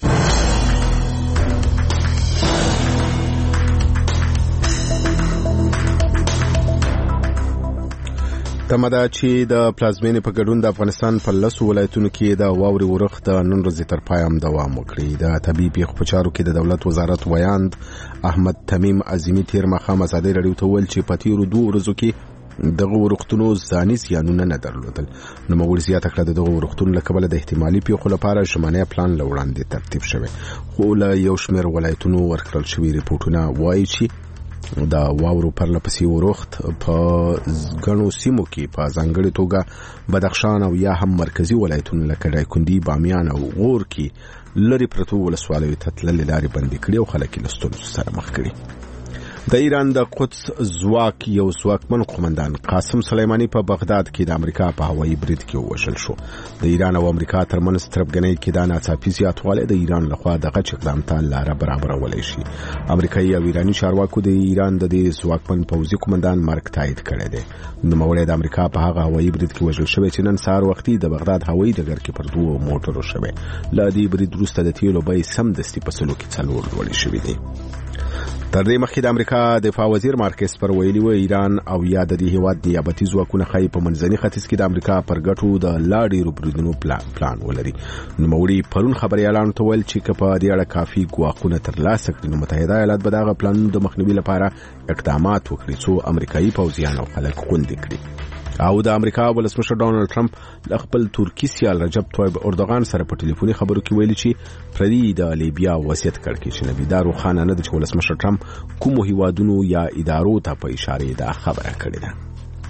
تمدا چې د پلازمینې په ګډون د افغانستان په 10 ولایتونو کې د واوري ورخ د نن ورځې تر پایه دوام وکړي. د طبي پیښو په چارو کې د دولت وزارت ویاند احمد تمیم عظیمی تیر مخام آزادی رادیو ته ویل چې په تیرو 2 ورځو کې دغه ورختونو ځاني زیانونه نه درلودل. نو موږ زیاته کړه د دغه ورختونو له کبله د احتمالي پیښو لپاره ژمنه پلان لوړاندې ترتیب شوی. خو له یو شمېر ولایتونو ورکړل شوی ریپورتونه وایي چې د واورو پر لپسې ورخت په غنو سیمو کې په ځانګړي توګه بدخشان او یا هم مرکزی ولایتونو لکه دایکندي، بامیان او غور کې لری پرتو ولسوالیو ته تللې لارې بندې کړې او خلک یې له ستونزو سره مخ کړي. د ایران د قدس ځواک یو ځواکمن قومندان قاسم سلیمانی په بغداد کې د امریکا په هوایي برید کې ووژل شو. د ایران او امریکا ترمنځ تربګنۍ کې دا ناڅاپي زیاتوالی د ایران لخوا دغه اقدام ته لاره برابرولای شي. امریکایي او ایراني چارواکو د ایران د دې ځواکمن پوځي قومندان مرګ تایید کړی دی. نوموړی د امریکا په هغه هوایي برید کې وژل شوی چې نن سهار وختي د بغداد هوایي ډګر کې پر 2 موټرو شوی. له دې برید وروسته د تیلو بیې سمدستي په سلو کې 4 لوړې شوې دي. تر دې مخکې د امریکا دفاع وزیر مارکس پر ویلي و ایران او یا د دې هیواد نیابتي ځواکونه خای په منځني ختیځ کې د امریکا پر ګټو د لاړې روبرودونو پلان ولري. نوموړي پرون خبريالانو ته ویل چې په دې اړه کافي ګواښونه ترلاسه کړي نو متحده ایالات به دغه پلانونو د مخنیوي لپاره اقدامات وکړي څو امریکایي پوځیان او خلک خوندي کړي. او د امریکا ولسمشر ډونالد ټرمپ له خپل ترکی سیال رجب طیب اردوغان سره په ټلیفوني خبرو کې ویلي چې پردي د لیبیا وصیت کړی چې نبی دارو خان نه د ولسمشر ټرمپ کوم هیوادونو یا ادارو ته په اشاره ده خبره کړې ده.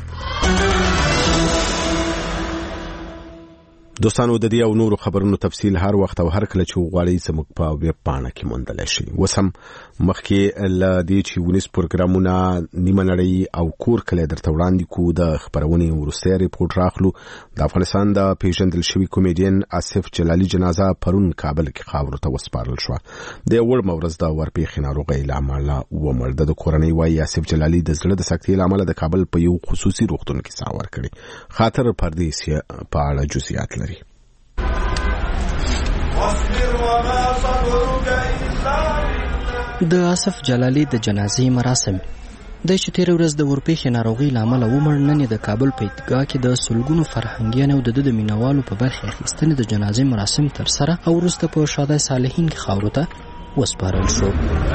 دوستانو د دې او نورو خبرونو تفصیل هر وخت او هر کله چې وغواړئ زموږ په ویب پاڼه کې موندلی شئ. وسم مخکې له دې چې ونیس پروګرامونه نیمه نړۍ او کور کلی درته وړاندې کوو د خپرونې وروستی ریپورټ راخلو. د افغانستان د پیژندل شوي کمیډین آصف جلالي جنازه پرون کابل کې خاورو ته وسپارل شوه. د وړمه ورځ د ورپېښې ناروغۍ له امله ومړ. د کورنۍ وایي آصف جلالي د زړه د سکتې له امله د کابل په یو خصوصي روغتون کې ساه ورکړې. خاطر پردیس په اړه جزئیات لري. د آصف جلالي د جنازې مراسم د چې تیر ورځ د ورپېښې ناروغۍ له امله ومړ. نن د کابل په عیدګاه کې د سلګونو فرهنګیانو او د مینوالو په برخه اخیستنې د جنازې مراسم ترسره او وروسته په شادای صالحین کې خاورو ته وسپارل شو.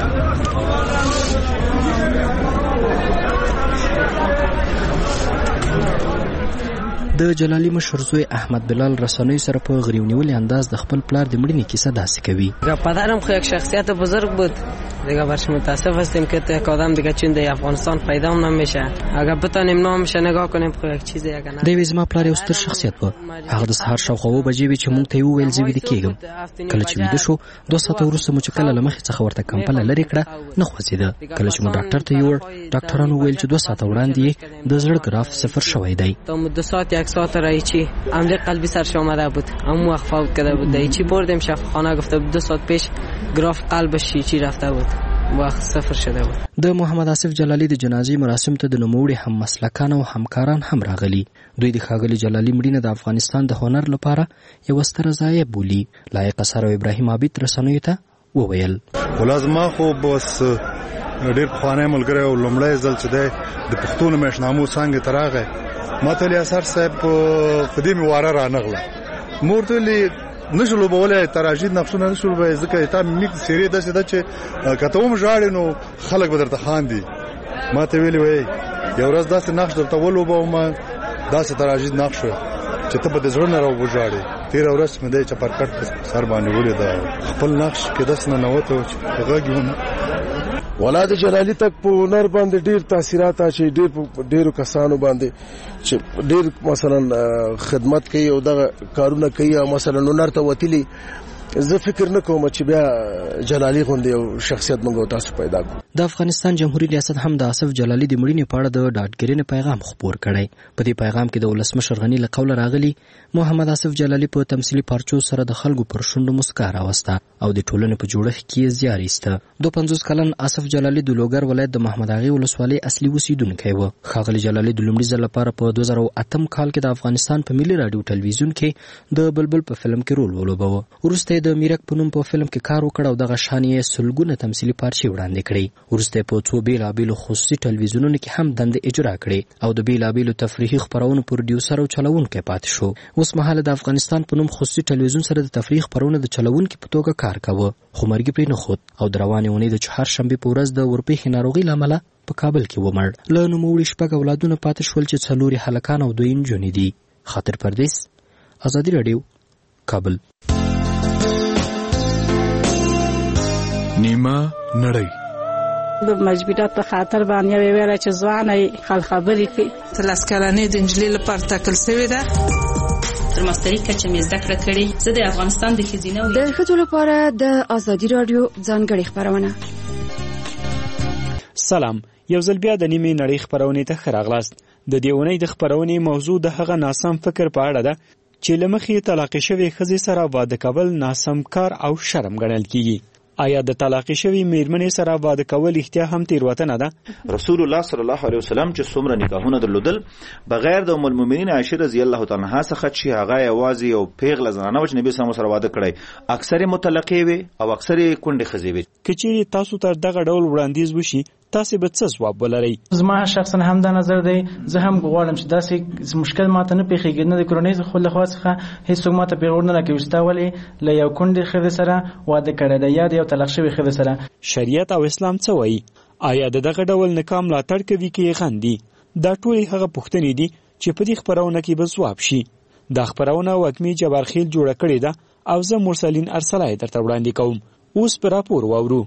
د جلالي مشر زوی احمد بلال رسانوی سره په غریونیولي انداز د خپل پلار د مړینې کیسه داسې کوي. پدرم خو یک شخصیت بزرگ بود دیگه، برش متاسف هستیم که یک آدم دیگه چون در افغانستان پیدا نمیشه. اگر بتونیم نامش نگاه کنیم خو یک چیزی اگر نه. دوی زما پلار یو ستر شخصیت و هغه د سهار شاوخوا 2 بجې وی چې مونږ ته ویل زه ویده کېږم. کله چې ویده شو 2 ساعته وروسته مو چې کله له مخې څخه ورته کمپله لرې کړه نه خوځېده. کله چې مو ډاکټر ته یوړ ډاکټرانو ویل چې 2 ساعته وړاندې د زړه ګراف 0 شوی دی. تا 2 ساعت 1 ساعت رایچی عمل قلبی سرش آمده بود، اما وقت فوت کرده بود. ایچی بردیم شفاخانه گفته بود 2 ساعت پیش گراف قلبش چی رفته بود، وقت 0 شده بود. د محمد آصف جلالي د جنازې مراسم ته د نوموړي هم مسلکان او همکاران هم راغلي. دوی د ښاغلي جلالي مړینه د افغانستان د هنر لپاره یو ستره ضایعه بولي. لایق اثر ابراهیم عابد رسنیو ته وویل ولازم خو بس ډېر پخوانی ملګری او لومړی ځل چې دی د پښتون مشنامو څنګه تراغه ماته لی اثر صاحب په دې میواره رانغله مورته لی نشلو بوله تراجید نقشونه نشلو به ځکه ته میک سری داسې ده چې کته هم ژاړي نو خلک به درته خاندي. ماته ویلي وای یو ورځ داسې نقش درته ولوبه ما داسې تراجید نقش چې ته به د زړه نه راوځاړي. تیر ورځ مې د چپرکټ سر باندې ولې دا خپل نقش کې داس نه نوته چې غږیونه ولادت جلالي تک په هنر باندې ډیر تاثیرات اچي ډیرو کسانو باندې چې ډیر مثلا خدمت کوي او دغه کارونه کوي او مثلا هنر ته وتلی زه فکر نه کوم چې بیا جلالي غوندې یو شخصیت موږ تاسو پیدا کړو. د افغانستان جمهوریت ریاست هم د آصف جلالي د مړینې په اړه د ډاډګرینې پیغام خپور کړی. په دې پیغام کې د ولسمشر غني له قوله راغلي محمد آصف جلالي په تمثیلي پارچو سره د خلکو پر شونډو مسکا راوسته او د ټولنې په جوړښت کې یې زیار ایسته. 52 کلن آصف جلالي د لوګر ولایت د محمد اغې ولسوالۍ اصلي اوسیدونکی و. ښاغلي جلالي د لومړي ځل لپاره په 2008 کال کې د افغانستان په ملي راډیو ټلویزیون کې د بلبل په فلم کې رول ولوباوه. وروسته د میرک په نوم په فلم کې کار وکړ او دغه شان یې سلګونه تمثیلي پارچې وړاندې کړې. وروسته په څو بیلابیلو خصوصي ټلویزیونونو کې هم دندې اجرا کړې او د بیلابیلو تفریحي خپرونو پروډیوسر او چلوونکی پاتې شو. اوس مهال د افغانستان په نوم خصوصي ټلویزیون سره د تفریح خپرونو د چلوونکي په توګه کار کاوه، خو مرګ پرې نه خود او د روانې اونۍ د چهارشنبې په ورځ د ورپېښې ناروغۍ له امله په کابل کې ومړ. له نوموړي 6 اولادونه پاتې شول چې 4 هلکان او 2 نجونې دي. خاطر پردیس، ازادي راډیو، کابل. نیمه نړۍ د مجبورات په خاطر باندې ویل چې ځواني خل خبرې کوي. 13 کلنې د انجلۍ لپاره ټاکل شوې ده. تر ماستري کچه مې زده کړه کړې. زه د افغانستان د ښځینه د ښځو لپاره د ازادي راډیو ځانګړې خپرونه. سلام، یو ځل بیا د نیمه نړۍ خپرونې ته ښه راغلاست. د دې اونۍ د خپرونې موضوع د هغه ناسم فکر په اړه ده چې له مخې طلاق شوې ښځې سره واده کول ناسم کار او شرم ګڼل کیږي. آیا د طلاق شوی میرمنې سره واده کول احتیا هم تیروتنه ده؟ رسول الله صلی الله علیه وسلم چې څومره نکاحونه درلودل بغیر د ام المؤمنین عائشه رضی الله تعالی عنها څخه چې هغه یوازې یو پیغله زنانه و چې نبی صلی الله علیه وسلم سره واده کړی، اکثر مطلقې وي او اکثر کونډې ښځې وي. که چیرې تاسو ته دغه ډول وړاندیز وشي تاسو به څه ځواب ولرئ؟ زما شخصا هم دا نظر دی. زه هم غواړم چې داسې مشکل ماته نه پیښیږي، نه د کورنۍ خو له خوا څخه هیڅوک ماته پیغور نه کوي چې تا ولې له یو کونډې ښځې سره واده کړی دی یا د یو طلاق شوې ښځې سره. شریعت او اسلام څه وایي؟ آیا دغه ډول نکاح ملاتړ کوي کې غندي؟ دا ټول هغه پوښتنې دي چې په دې خپرونه کې به ځواب شي. دا خپرونه وګمي جبارخیل جوړه کړې ده او زه مرسلین ارسلای درته وړاندې کوم. اوس پر راپور واورو.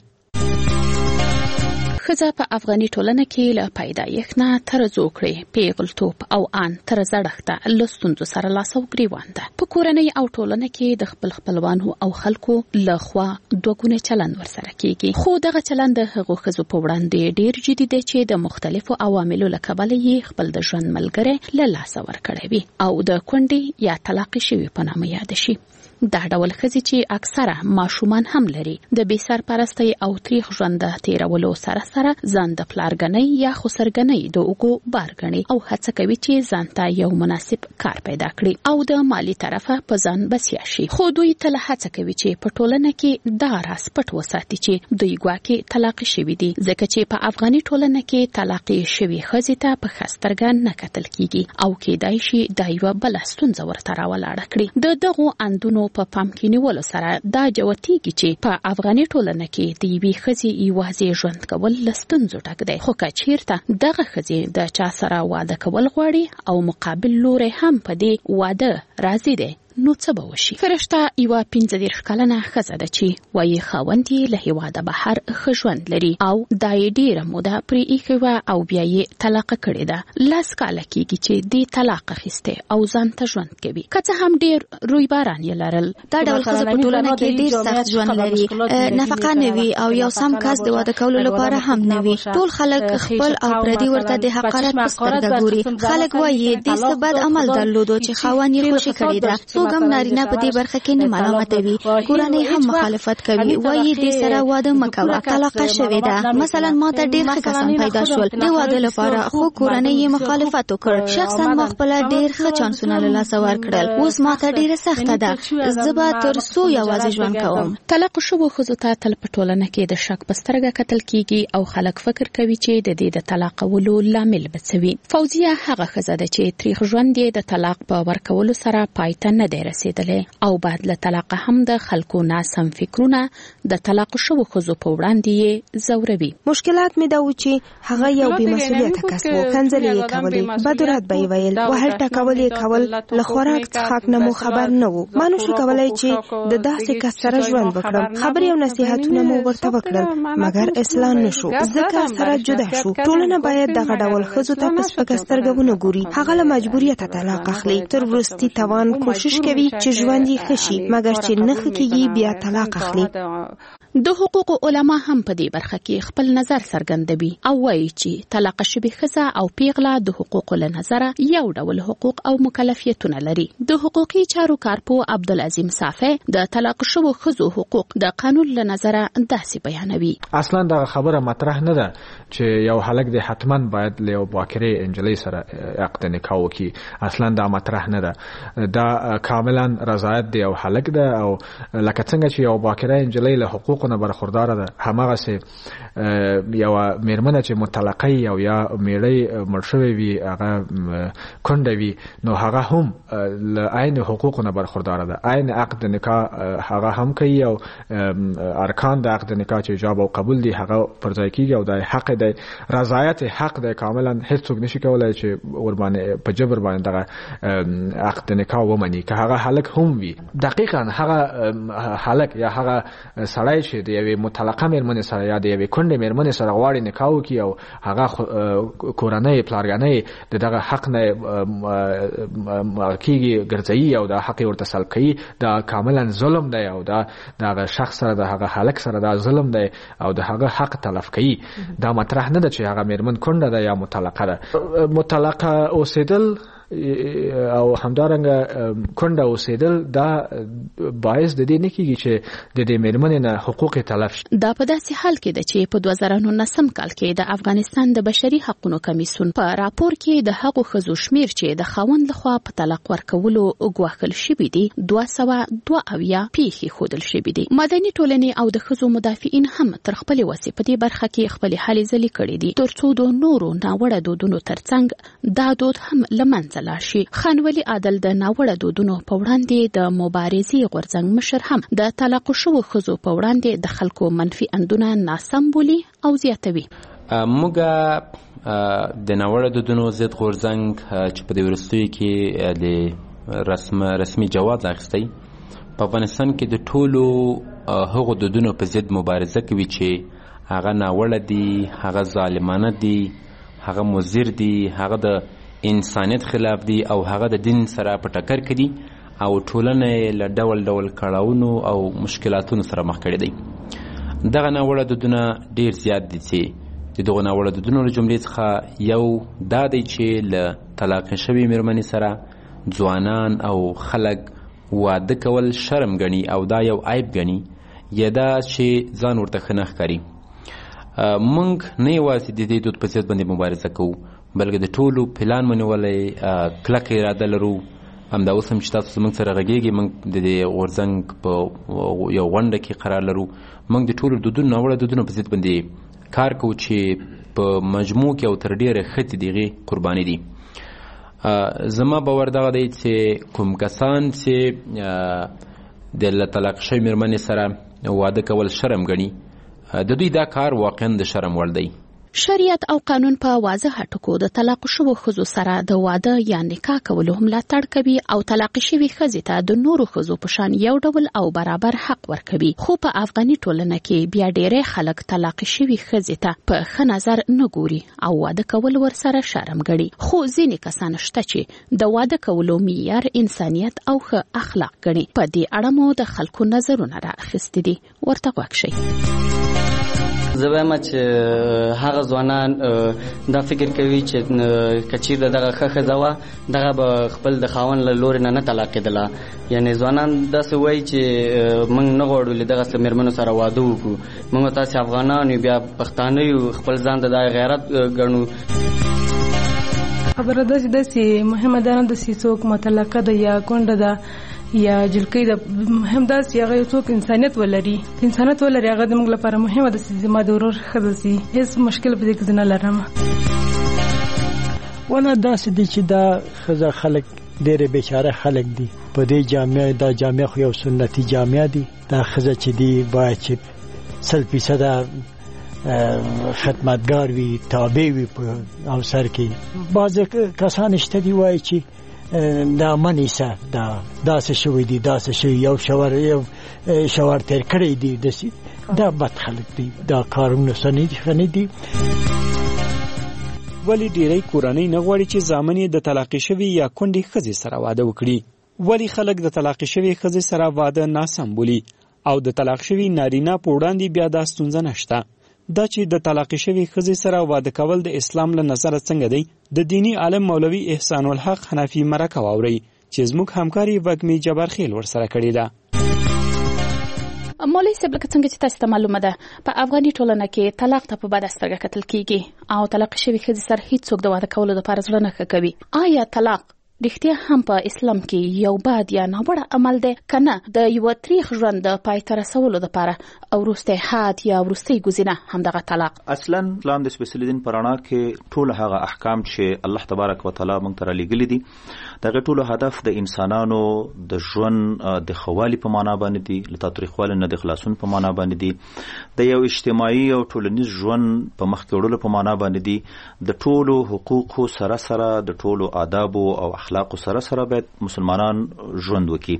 ښځه په افغاني ټولنه کې له پیدایښت نه تر زوکړې، پیغلتوب او ان تر زړښته له ستونزو سره لاس او ګریوان ده. په کورنۍ او ټولنه کې د خپل خپلوانو او خلکو له خوا دوګونه چلند ورسره کیږي، خو دغه چلند د هغو ښځو په وړاندې ډیر جدي دی چې د مختلفو عواملو له کبله یې خپل د ژوند ملګری له لاسه ورکړی وي او د کونډې یا طلاق شوي په نامه یاد شي. دا ډول ښځې چې اکثره ماشومان هم لري د بې سرپرستۍ او تریخ ژوند تیرولو سره سره ځان د پلارګنۍ یا خسرګنۍ د اوږو بار ګڼي او هڅه کوي چې ځان ته یو مناسب کار پیدا کړي او د مالی طرفه په ځان بسیا شي. خو دوی تل هڅه کوي چې په ټولنه کې دا راز پټ وساتي چې دوی ګواکې طلاق شوي دي، ځکه چې په افغاني ټولنه کې طلاق شوي ښځې ته په ښه سترګه نه کتل کیږي او کیدای شي دا یوه بله ستونزه ورته راولاړه کړي. د دغو اندونو په پام کې نیولو سره دا جوتیږي چې په افغاني ټولنه کې د یوې ښځې یوازې ژوند کول له ستونزو ډک دی، خو که چیرته دغه ښځې د چا سره واده کول غواړي او مقابل لوری هم په دې واده راضي دی نو څه به وشي؟ فرشته یوه 15 کلنه ښځه ده چې وایي خاوند یې له هېواده بهر ښه ژوند لري او دا یې ډېره موده پرې ایښې وه او بیا یې طلاقه کړې ده. 10 کاله کېږي چې دې طلاق اخیستی او ځان ته ژوند کوي، که څه هم ډېر رویباران یې لرل. دا ډول ښځه په ټولنه کې ډېر سخت ژوند لري، نفقه نه وي او یو سم کس د واده کولو لپاره هم نه وي. ټول خلک خپل او پردي ورته د حقارت په سترګه ګوري. خلک وایي دې څه بد عمل درلودو چې خاوند یې خوشي کړې ده. څوک هم نارینه په دې برخه کې نه ملامتوي، کورنۍ هم مخالفت کوي، وایي دې سره واده مه کوه، طلاقه شوې ده. مثلا ما ته ډېر ښه کسان پیدا شول د واده لپاره، خو کورنۍ یې مخالفت وکړ. شخصا ما خپله ډېر ښه چانسونه له لاسه ورکړل، اوس ما ته ډېره سخته ده، زه به تر څو یوازې ژوند کوم. طلاق شوو ښځو ته تل په ټولنه کې د شک په سترګه کتل کیږي او خلک فکر کوي چې د دې د طلاقولو لامل به څه وي. فوزیه هغه ښځه ده چې تریخ ژوند یې د طلاق په ورکولو سره پای ته نه دی دی رسیدلې او بعد له طلاق هم د خلکو ناسم فکرونه د طلاق شوو ښځو په وړاندې زوروي. مشکلات مې دا و چې هغه یو بې مسؤلیته کس و، کنځلې یې کولې، بدرات به یې ویل، وهل ټکول یې کول، له خوراک څښاک نه مو خبر نه و. ما نشو کولی چې د داسې کس سره ژوند وکړم. خبرې او نصیحتونه مو ورته وکړل مګر اصلاح نشو، ځکه سره جدا شو. ټولنه باید دغه ډول ښځو ته په سپکه سترګه ونه ګوري. هغه له مجبوریته طلاق اخلي، تر وروستي توان کوشش کوي چې ژوند یې ښه شي، مګر چې نه ښه کېږي بیا طلاق اخلي. د حقوقو علما هم په دې برخه کې خپل نظر څرګندوي او وایي چې طلاق شوې ښځه او پیغله د حقوقو له نظره یو ډول حقوق او مکلفیتونه لري. د حقوقي چارو کارپو عبدالعظیم صافی د طلاق شوو ښځو حقوق د قانون له نظره داسې بیانوي. اصلا دا خبره مطرح نه ده چې یو هلک د حتما باید له یو باکرې انجلۍ سره عقد نکاح وکړي. اصلا دا مطرح نه ده. دا کاملا رضایت دی یو هلک ده او لکه څنګه چې یو باکرې انجلۍ له حقوق نه برخوردار ده، هماغه سي یو میرمنه چې مطلقه او یا میړی مړ شوی وي هغه کونډه وي نو هغه هم له عین حقوق نه برخوردار ده. عین عقد نکاح هغه هم کوي او ارکان د عقد نکاح چې ایجاب او قبول دي هغه پر ځای کیږي او د حق دی، رضایت حق دی. کاملا هیڅوک نشي کولای چې ور باندې په جبر باندې دغه عقد نکاح ومني که هغه هلک هم وي. دقیقاً هغه هلک یا هغه سړی چې د یوې مطلقه میرمنې سره یا د یوې کونډې میرمنې سره غواړي نکاح وکړي او هغه کورنۍ پلارګانۍ د دغه حق نه کېږي ګرځوي او دا حق یې ورته سلب کوي، دا کاملا ظلم دی او دا دغه شخص سره د هغه هلک سره دا ظلم دی او د هغه حق تلف کوي. دا مطرح نه ده چې هغه میرمن کونډه ده یا مطلقه ده. مطلقه اوسېدل او همدارنګه کونډه اوسېدل دا باعث د دې نه کېږي چې د دې میرمنې نه حقوق تلف شي. دا په داسې حال کې ده چې په 2019 کال کې د افغانستان د بشري حقوقو کمیسیون په راپور کې د هغو ښځو شمیر چې د خاوند لخوا په طلاق ورکولو ګواښل شوي دي 272 پیښې ښودل شوي دي. مدني ټولنې او د ښځو مدافعین هم تر خپلې وسې په دې برخه کې خپلې هلې ځلې کړې دي ترڅو د نورو ناوړه دودونو ترڅنګ دا دود هم له منځه لاړ شي. خانولي عادل د ناوړه دودونو په وړاندې د مبارزې غورځنګ مشر هم د طلاق شوو ښځو په وړاندې د خلکو منفي اندونه ناسم بولي او زیاتوي. موږ د ناوړه دودونو ضد غورځنګ چې په دې وروستیو کې د رسمي جواز اخیستی په افغانستان کې د ټولو هغو دودونو په ضد مبارزه کوي چې هغه ناوړه دي، هغه ظالمانه دي، هغه مضر دي، هغه د انسانیت خلاف دي او هغه د دین سره په ټکر کې دي او ټولنه له ډول ډول کړاوونو او مشکلاتونو سره مخ کړي دي. دغه ناوړه دودونه ډیر زیات دي چې دغه ناوړه دودونو له جملې څخه یو دا دی چې له طلاق شوي میرمنې سره ځوانان او خلک واده کول شرم ګڼي او دا یو عیب ګڼي یا دا چې ځان ورته ښه نه ښکاري. موږ نه یوازې د دې دود په ضد باندې مبارزه کوو بلکې د ټولو پلان منولې کلکه اراده لرو. همدا اوس هم چې تاسو زموږ سره غږیږئ موږ د دې غورځنګ په یو غونډه کې قرار لرو. موږ د ټولو دودونو ناوړه دودونو په ضد باندې کار کوو چې په مجموع کې او تر ډېره ښه دغې قرباني دي. زما باور دغه دی چې کوم کسان چې د طلاق شوې میرمنې سره واده کول شرم ګڼي د دوی دا کار واقعا د شرم وړ دی. شریعت او قانون په واضحه ټکو د طلاق شوو ښځو سره د واده یا نکاح کولو ملاتړ کوي او طلاق شوې ښځې ته د نورو ښځو په شان یو ډول او برابر حق ورکوي. خو په افغاني ټولنه کې بیا ډېری خلک طلاق شوې ښځې ته په ښه نظر نه ګوري او واده کول ورسره شرم ګڼي. خو ځینې کسان شته چې د واده کولو معیار انسانیت او ښه اخلاق ګڼي. په دې اړه مو د خلکو نظرونه رااخیستي دي، ورته غوږ شئ. زه وایم چې هغه ځوانان دا فکر کوي چې کچیر دغه ښه ښځه وه دغه به خپل د خاوند له لورې نه طلاقېدله. یعنې ځوانان داسې وایي چې موږ نه غواړو له دغسې مېرمنو سره واده وکړو، موږ تاسې افغانان یو بیا پښتانه یو خپل ځان ته دا غیرت ګڼو. خبره داسې مهمه ده نه داسې څوک مطلقه ده یا کونډه ده یا جلکۍ ده، مهم دا چې هغه څوک انسانیت ولري هغه د موږ لپاره مهمه ده چې زما د ورور ښځه سي. هېڅ مشکل په دې کې زه نه لرم. ونه داسې دی چې دا ښځه خلک ډېر بیچاره خلک دي په دې جامع دا جامع خو یو سنتي جامع دي دا خزه چې دی باید چې 100% خدمتګار وي تابع وي په اوسر کې بعض کسان شته دی وایي چې دا منیسه دا څه شوی دی دا څه شوی یو شاور تیر کړی دی دا بد خلک دي دا کارونه سنې دي ولی ډیری کورنۍ نه غواړي چې زامن یې د طلاق شوی یا کونډې ښځې سره واده وکړي ولی خلک د طلاق شوی ښځې سره واده ناسم بولي او د طلاق شوی نارینه په وړاندې بیا دا ستونزه نشته دا چې د طلاق شوی ښځې سره واده کول د اسلام له نظره څنګه دی د دینی عالم مولوي احسان الحق حنفي مرکه واوري چې زموږ همکاري وګمي جبرخیل ورسره کړې ده مولوي صاحب لکه څنګه چې تاسو ته معلومه ده په افغاني ټولنه کې طلاق ته په بده سترګه کتل کیږي او طلاق شوی ښځې سره هیڅوک د واده کولو لپاره زړه نه کوي آیا طلاق رښتیا هم په اسلام کې یو بد یا ناوړه عمل دی کنه د یو تاریخ ژوند د پای ته رسولو لپاره او وروستی حد یا وروستی ګزینه همدغه طلاق اصلا اسلام د سپیشلی دین پرانا کې ټول هغه احکام چې الله تبارک وتعالى موږ ته لګلي دي دغه ټول هدف د انسانانو د ژوند د خوالي په معنا باندې دي لته تاریخوال نه د خلاصون په معنا باندې دي د یو اجتماعي او ټولنیز ژوند په مخ کې وړلو په معنا باندې دي د ټولو حقوقو سره د ټولو آداب او اخلاق سره باید مسلمانان ژوند وکړي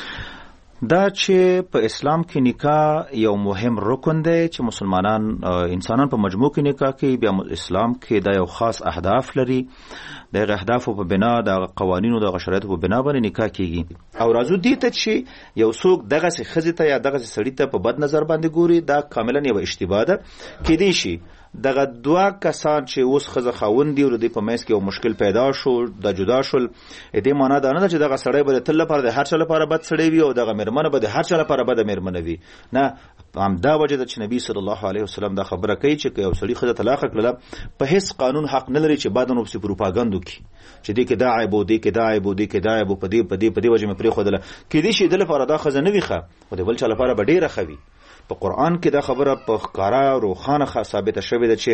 دا چې په اسلام کې نکاح یو مهم رکن دی چې مسلمانان انسانان په مجموع کې نکاح کوي بیا اسلام کې دا یو خاص اهداف لري د اهدافو په بنا د قوانینو د شرایطو په بنا باندې نکاح کیږي او راځو دي ته چې یو څوک دغه خزې ته یا دغه سړی ته په بد نظر باندې ګوري دا کاملا یو اشتباه ده کېدی شي دغه دوا کسان چې اوس خزه خاوند دي ور دي په مېس کې یو مشکل پیدا شو د جدا شول دې معنا دا نه چې دغه سړی به تل لپاره د هر چا لپاره بد سړی وي او دغه مرمنه به د هر چا لپاره بد مرمنه وي نه هم دا وجه ده چې نبی صلی الله علیه وسلم دا خبره کوي چې یو سړی خزه طلاق کړله په هیڅ قانون حق نه لري چې بعد نو په پروپاګاندا کوي چې دې کې دا عیب او دې کې دا عیب او دې کې دا عیب په دې وجه مې پرې خودله کې دې شي د لپاره دا خزه نه ویخه او د بل چا لپاره به ډیره خوي په قرآن کې دا خبره په ښکارا روښانه ثابته شوې ده چې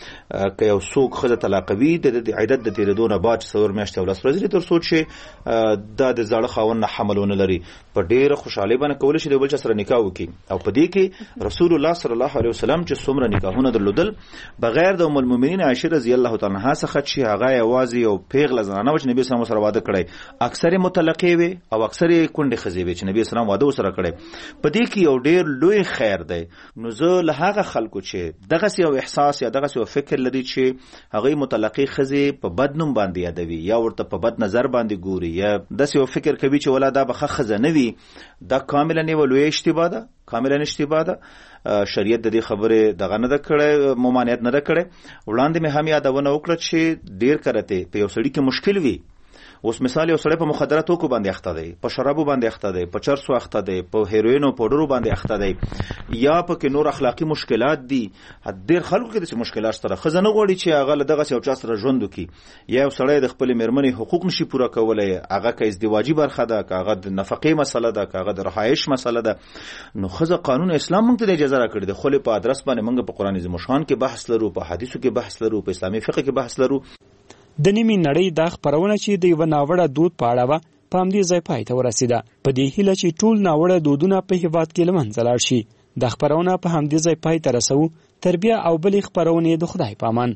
که یو څوک ښځه طلاقوي د عدت د تېرېدو نه بعد 4 میاشتې او 10 ورځې تر څو چې دا د زاړه خاوند نه حمل ونه لري په ډېره خوشحالۍ باندې کولی شي د بل چا سره نکاح وکړي او په دې کې رسول الله صلی الله علیه وسلم چې څومره نکاحونه درلودل بغیر د ام المؤمنین عائشه رضی الله تعالی عنها څخه چې هغه یوازې یو پیغله زنانه و چې نبی صلی الله علیه وسلم سره واده کړی اکثر مطلقې وي او اکثر کونډې ښځې وي چې نبی صلی الله علیه وسلم واده سره کړی په دې کې یو ډېر لوی خیر دی نو زه له هغه خلکو چې دغه یو احساس یا دغه یو فکر لري چې هغه مطلقې ښځې په بد نوم باندې یادوي یا ورته په بد نظر باندې ګوري یا داسې یو فکر کوي چې ولا دا به ښه ښځه نه وي دا کاملا یو لوی اشتباه ده کاملا اشتباه ده شریعت د دې خبره دغه نه ده کړې ممانعت نه ده کړې وړاندې مې هم یادونه وکړه چې ډیر کرته په یو سړي کې مشکل وي اوس مثال یو سړی په مخدراتو کو باندې اخته دی په شرابو باندې اخته دی په چرسو اخته دی په هیروین او پودرو باندې اخته دی یا په کې نور اخلاقی مشکلات دي ډېر خلکو کې د مشکلات سره خزانه غوړي چې هغه دغه یو چا سره ژوند وکي یا یو سړی د خپل میرمنې حقوق نشي پوره کولای هغه کې ازدواجی برخه ده هغه د نفقې مسله ده هغه د رهایش مسله ده نو خزه قانون اسلام موږ ته اجازه راکړي د خپل په ادرس باندې موږ په قران عظیم شان کې بحث لرو په حدیثو کې بحث لرو په اسلامي فقه کې بحث لرو د نیمې نړۍ دا خپرونه چې د یو ناوړه دود په اړه وه په همدې ځای پای ته ورسېده په دې هیله چې ټول ناوړه دودونه په هېواد کې له منځه لاړ شي دا خپرونه په همدې ځای پای ته رسوو تر بیا او بلې خپرونې د خدای په امان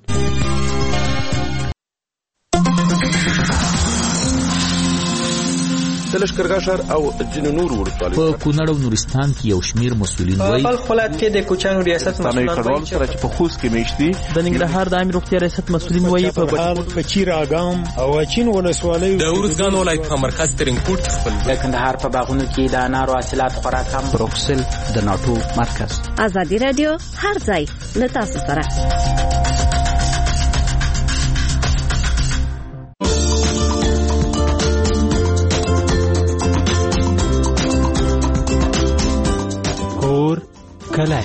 د لښکرګاه ښار او ځینو نورو ولسوالیو په کونړ او نورستان کې یو شمېر مسؤلین وایي په ولایت کې د کوچانو ریاست مسؤلین وایي چې په خوست کې میشتي د ننګرهار د عامه روغتیا ریاست مسؤلین وایي په چیر اګام او چین ولسوالیو د ورزګان ولایت په مرکز ترینکوټ خپل د کندهار په باغونو کې د انارو حاصلات خورا کم بروکسل د ناټو مرکز ازادي رادیو هر ځای له تاسو سره کله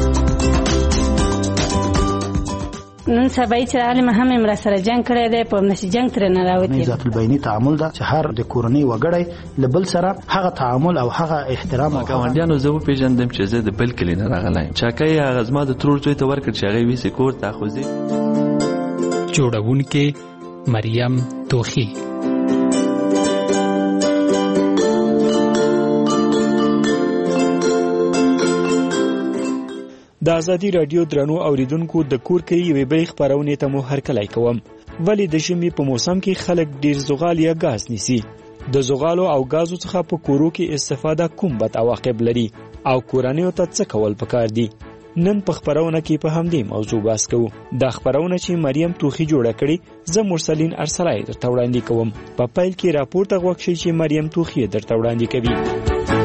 نن سبا چې عالم هم امر سره جنگ کړی دی په نشي جنگ تر نه راوتی ذات البینی تعامل دا چې هر د کورنۍ وګړی لبل سره هغه تعامل او هغه احترام او ګاونډیانو زه په پیژندم چې زه د بل کلی نه راغلایم چاکه هغه زما د ترور ځای ته ورکړ چې هغه ویسې کور ته خوځي جوړونکې مریم توخی د ازادي رادیو درنو اوریدونکو د کور کې یوې بلې خبرونه ته مو هرکلی کوم. ولی د ژمي په موسم کې خلک ډیر زغال یا غاز نیسي. د زغالو او غازو څخه په کورو کې استفاده کوم بد عواقب لري او کورنیو ته څه کول پکار دي؟ نن په خبرونه کې په همدې موضوع بحث کوو. دا خبرونه چې مریم توخی جوړه کړي زه مرسلین ارسلای درته وړاندې کوم. په پیل کې راپورته غوښ شي چې مریم توخی درته وړاندې کوي.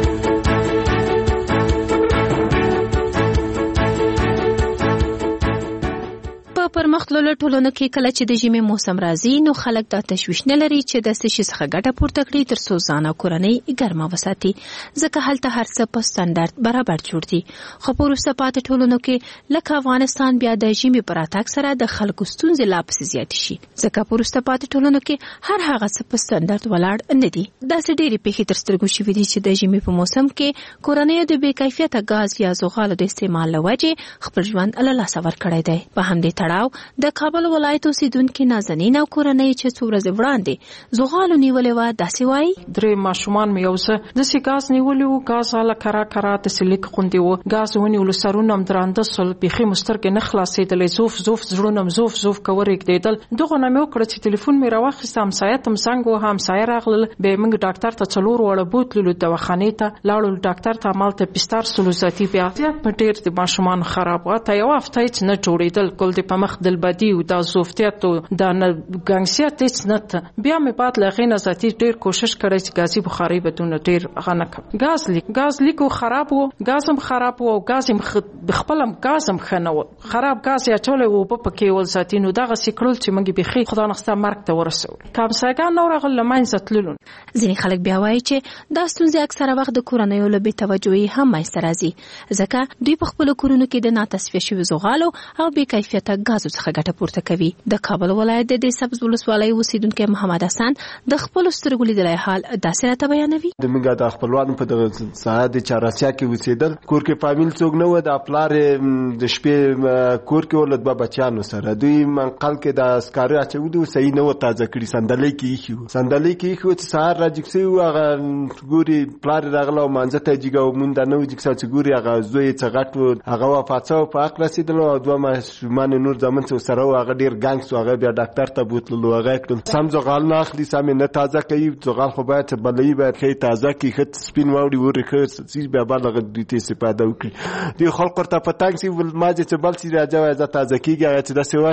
پرمختللو ټولنو کې کله چې د ژمي موسم راځي نو خلک دا تشویش نه لري چې د څه شي څخه ګټه پورته کړي تر څو ځان او کورنۍ ګرمه وساتي، ځکه هلته هر څه په سټنډرډ برابر جوړ دي. خو په وروسته پاتې ټولنو کې لکه افغانستان بیا د ژمي په راتګ سره د خلکو ستونزې لا پسې زیاتې شي، ځکه په وروسته پاتې ټولنو کې هر هغه څه په سټنډرډ ولاړ نه دي. داسې ډېرې پیښې تر سترګو شوي دي چې د ژمي په موسم کې کورنیو د بې کیفیته غاز یا زغالو د استعمال له وجې خپل ژوند له لاسه ورکړی دی. په همدې تړاو د کابل ولایت اوسیدونکو نازنین او کورنۍ چې څو ورځې وړاندې زغالو نیولې وه داسې وایي. درې ماشومان مې یو څه داسې غاز نیولی و، غاز هله کرا داسې لیک غوندې و، غاز ونیولو سرونه م درانده سول، بیخي مو سترګې نه خلاصېدلې، زوف زړونه م زوف کوه رېږدېدل. دغه نه مې وکړه چې تلیفون مې راواخیست، همسایه ته م زنګ ووهه، همسایه راغلل، بیا یې موږ ډاکټر ته 4 واړه بوتللو، دواخانې ته لاړو، ډاکټر ته همالته بستر سلو ذاتي بیا زیات په ډېر د ماشومانو خراب وه. ته یوه هفته هېڅ نه جوړېدل، ګل دې په مخ دلبدي و، دا زوفتیت و، دا ګنګسیت هېڅ نه ته. بیا مې بعد له هغې نه ذاتي ډېر کوشش کړی چې ګازي بخارۍ به دونه ډېر هغه نه کړم. ګاز لیک و، خراب و، ګاز هم خراب و، او ګاز هم خپل هم ګاز هم ښه نه و، خراب ګاز یې اچولی و، اوبه پکې ول ذاتي، نو دغسې کړل چې موږ یې بیخي خدا نخسته مرګ ته ورسول. که همسایګان نه ورغل له منځه تللو. ځینې خلک بیا وایي چې دا ستونزې اکثره وخت د کورنیو له بې توجهۍ هم منځته راځي، ځکه دوی په خپلو کورونو کې د ناتصفیه شوي زغالو او بې کیفیته ګازو څخه ګټه پورته کوي. د کابل ولایت د دې سبز ولسوالۍ اوسیدونکی محمد حسن د خپلو سترګو لیدلی حال داسې راته بیانوي. د موږ د خپلوانو په دغه ساحه د چهاراسیا کې اوسېدل، کور کې فامیل څوک نه و، د پلار د شپې کور کې ول دوه بچیانو سره، دوی منقل کې د اسکارو اچولي و، صحیح نه و تازه کړي، صندلۍ کې ایښي و، صندلۍ کې ایښي و چې سهار راجګ سوي و، هغه ګوري پلار راغله او مانځه ته جګه و، مونږ دا نه و جګ سوه چې ګوري هغه زوی یې څه غټ و، هغه وفات سوی په حق رسېدلو، او دوه ماشومان نور زامن څه سره و، هغه ډېر ګنګ سو، هغه بیا ډاکټر ته بوتللو، هغه یې کړل سم زغال نه اخلي، سم یې نه تازه کوي، زغال خو باید څه بلوي باید ښه تازه کړي، ښه سپین واوړي ورې ښه څیز بیا بعد هغه دوی ته استفاده وکړي. دوی خلق ورته په تنګ سي ما چې څه بل څیز راځه وایي زه تازه کېږي، هغه چې داسې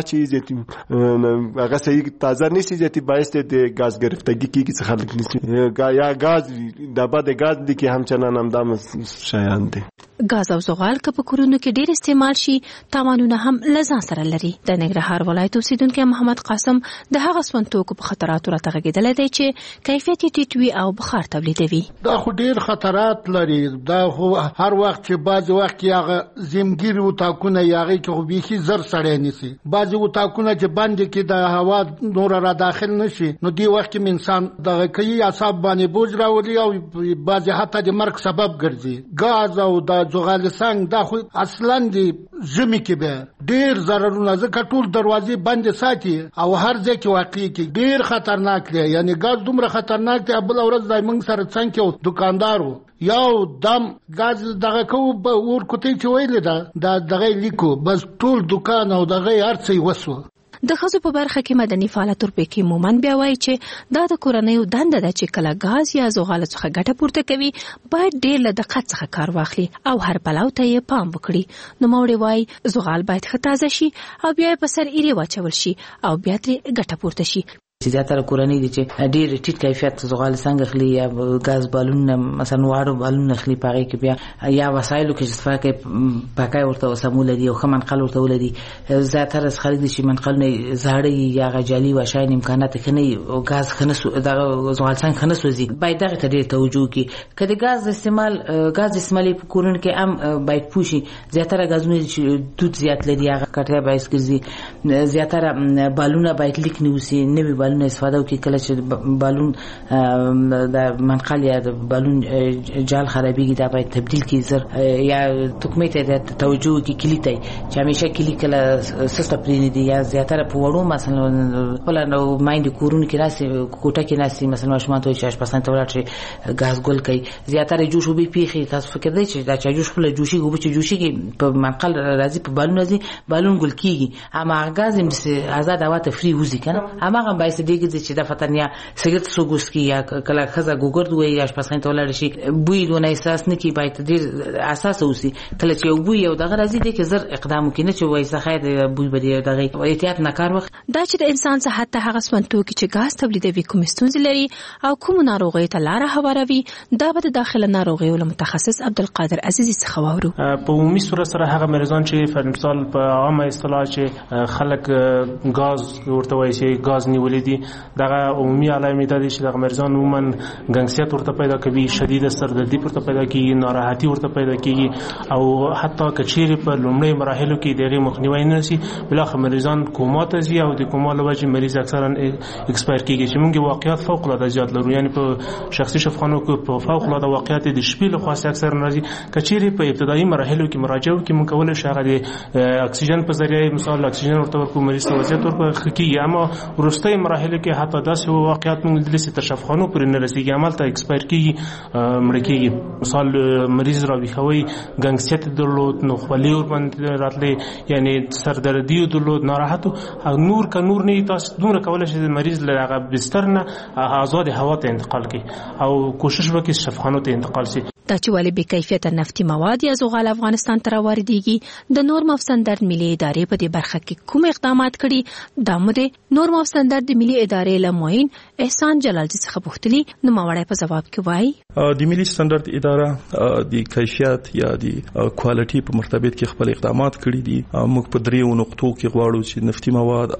واچي هغه صحیح تازه نیسي، زیاتې باعث د ګاز گرفتګي کېږي چې خلک نیسي، یا ګاز ډبه د ګاز دي کې همچنان همدا شیان دي. ګاز او زغال که په کورونو کې ډېر استعمال شي تاوانونه هم له ځان سره لري. د ننګرهار ولایت اوسیدونکی محمد قاسم د هغه سون توکو په خطراتو راته غږېدلی دی چې کیفیت یې ټیټ وي او بخار تولیدوي. دا خو ډېر خطرات لري، دا خو هر وخت چې بعضې وخت کې هغه زمګیر اتاقونه یا هغې کې خو بیخي زر سړی نیسي، بعضې اتاقونه چې بندې کې د هوا نوره را داخل نه شي نو دې وخت کې انسان دغه کوي، اعصاب باندې بوج راولي او بعضې حتی د مرګ سبب ګرځي. ګاز او د زغال سنگ دا خو اصلا د ژمي کې به ډېر ضررونه، ځکه ټول دروازې بندې ساتي او هر ځای کې واقع کې ډېر خطرناک دی. یعنی ګاز دومره خطرناک دی، بله ورځ د موږ سره څنګ کې دکاندار و یو دم ګاز دغه کوو ور کوتۍ چې ویلې ده دغه لیکو بس ټول دکان او دغه هر څه وسو. د ښځو په برخه کې مدني فعاله تورپیکي مومن بیا وایي چې دا د کورنیو دنده ده چې کله ګاز یا زغال څخه ګټه پورته کوي باید ډېر له دقت څخه کار واخلي او هر پلو ته یې پام وکړي. نوموړې وایي زغال باید ښه تازه شي او بیا یې په سر ایرې واچول شي او بیا ترې ګټه پورته شي. چې زیاتره کورنۍ دي چې ډېر ټیټ کیفیت زغال څنګه اخلي یا ګاز بالون مثلا واړو بالون اخلي، په هغې کې بیا یا وسایلو کې چې استفاده کوي پاکای ورته سموله دي او ښه منقل ورته ولري. زیاتره خلک دي چې منقلونه زاړه یا هغه جالي وه شاید امکانات ښه نه وي او ګاز ښه نه دغه زغال څنګ ښه نه سوځي، باید دغې ته ډېر توجه وکړي. که د ګاز استعمال په کورونو کې هم باید پوه شي. زیاتره ګازونه چې دود زیات لري هغه کټیا باعث ګرځي، زیاتره بالونه باید لیک نه اوسي، نوي بالون استفاده وکړي کله چې بالون د منقل یا د بالون جال خرابېږي دا باید تبدیل کړي زر یا تکمې ته توجه وکړي کلی ته چې همیشه کلی کله سسته پرې دي یا زیاتره په وړو مثلا ولا نو مایند کورونه کې راسي کوټه کې راسي مثلا ماشومان ته 6% ته ولاړ شي غاز ګل کوي زیاتره جوش وبي پیخي تاسو فکر دی چې دا چا جوش خپل جوشي غو چې جوشي کې په منقل راځي په بالون راځي بالون ګل کیږي اما غاز هم آزاد هوا ته فری وځي کنه اما هم باید دیږي چې دا فتنیا سګرټ سوګوس کی یا کله خزه ګوګرد وي 6% ته ولاړ شي بوی لونه احساس نه کی باید ډیر اساس اوسي کله چې یو بوی یو دغه راځي د کې زر اقدام وکړي چې وایي څخه د بوی بده دغه احتیاط نه کار وخت دا چې د انسان صحت ته هغه سمنتو کې چې غاز تولیدوي کوم ستونزې لري او کوم ناروغي ته لار هواروي دا به د داخله ناروغي ول متخصص عبدالقادر عزیزی څخه واورو په عمومي صورت سره هغه مریضان چې په مثال په عامه اصطلاح چې خلک غاز ورته وایي چې غاز نیولې دي دغه عمومي علامات دي چې دغه مریضان عموما ګنګسیت ورته پیدا کوي شدید سردردي ورته پیدا کوي ناراحتي ورته پیدا کوي او حتی کچيري په لومړی مراحلو کې دغه مخنیوي نه شي بلخ مریضان کوما ته ځي او د کوما لوجه مریض اکثرا ایکسپایر کیږي چې موږ واقعیت فوق العاده زیات لرو یعنی په شخصي شفاخانو کې په فوق العاده واقعیت د شپې له خاصه اکثر راځي کچيري په ابتدایي مراحلو کې مراجعه وکړي موږ کولای شو هغه د اکسیجن په ذریعه مثال اکسیجن ورته ورکو مریض ته وضعیت ورکو خکې اما ورستۍ مراحلو کې حتی داسې واقعیت موږ د لسته شفاخانو پر نه رسیدي عمل ته ایکسپایر کیږي مړ کیږي مثال مریض راوي خوي ګنګسیت درلود نو خولي ور باندې راتلې یعنی سردردي درلود ناراحت او نور ک نور نه تاسو دومره کولای شئ مریض له بستر نه آزاد هوا ته انتقال کړي او کوشش وکړي شفاخانو ته انتقال شي دا چې ولې بې کیفیته نفتي مواد یا زغال افغانستان ته راوړيږي د نورم اف سټنډرډ ملي ادارې په دې برخه کې کوم اقدامات کړي دا مده نورم اف سټنډرډ ملي ادارې لموین احسان جلالجی څخه پوښتنه نو ماوړی په جواب کې وایي د ملي سټنډرډ اداره د کیفیت یا د کوالټي په مرتبط کې خپل اقدامات کړي دي موږ په دریو نقطو کې غواړو چې نفتي مواد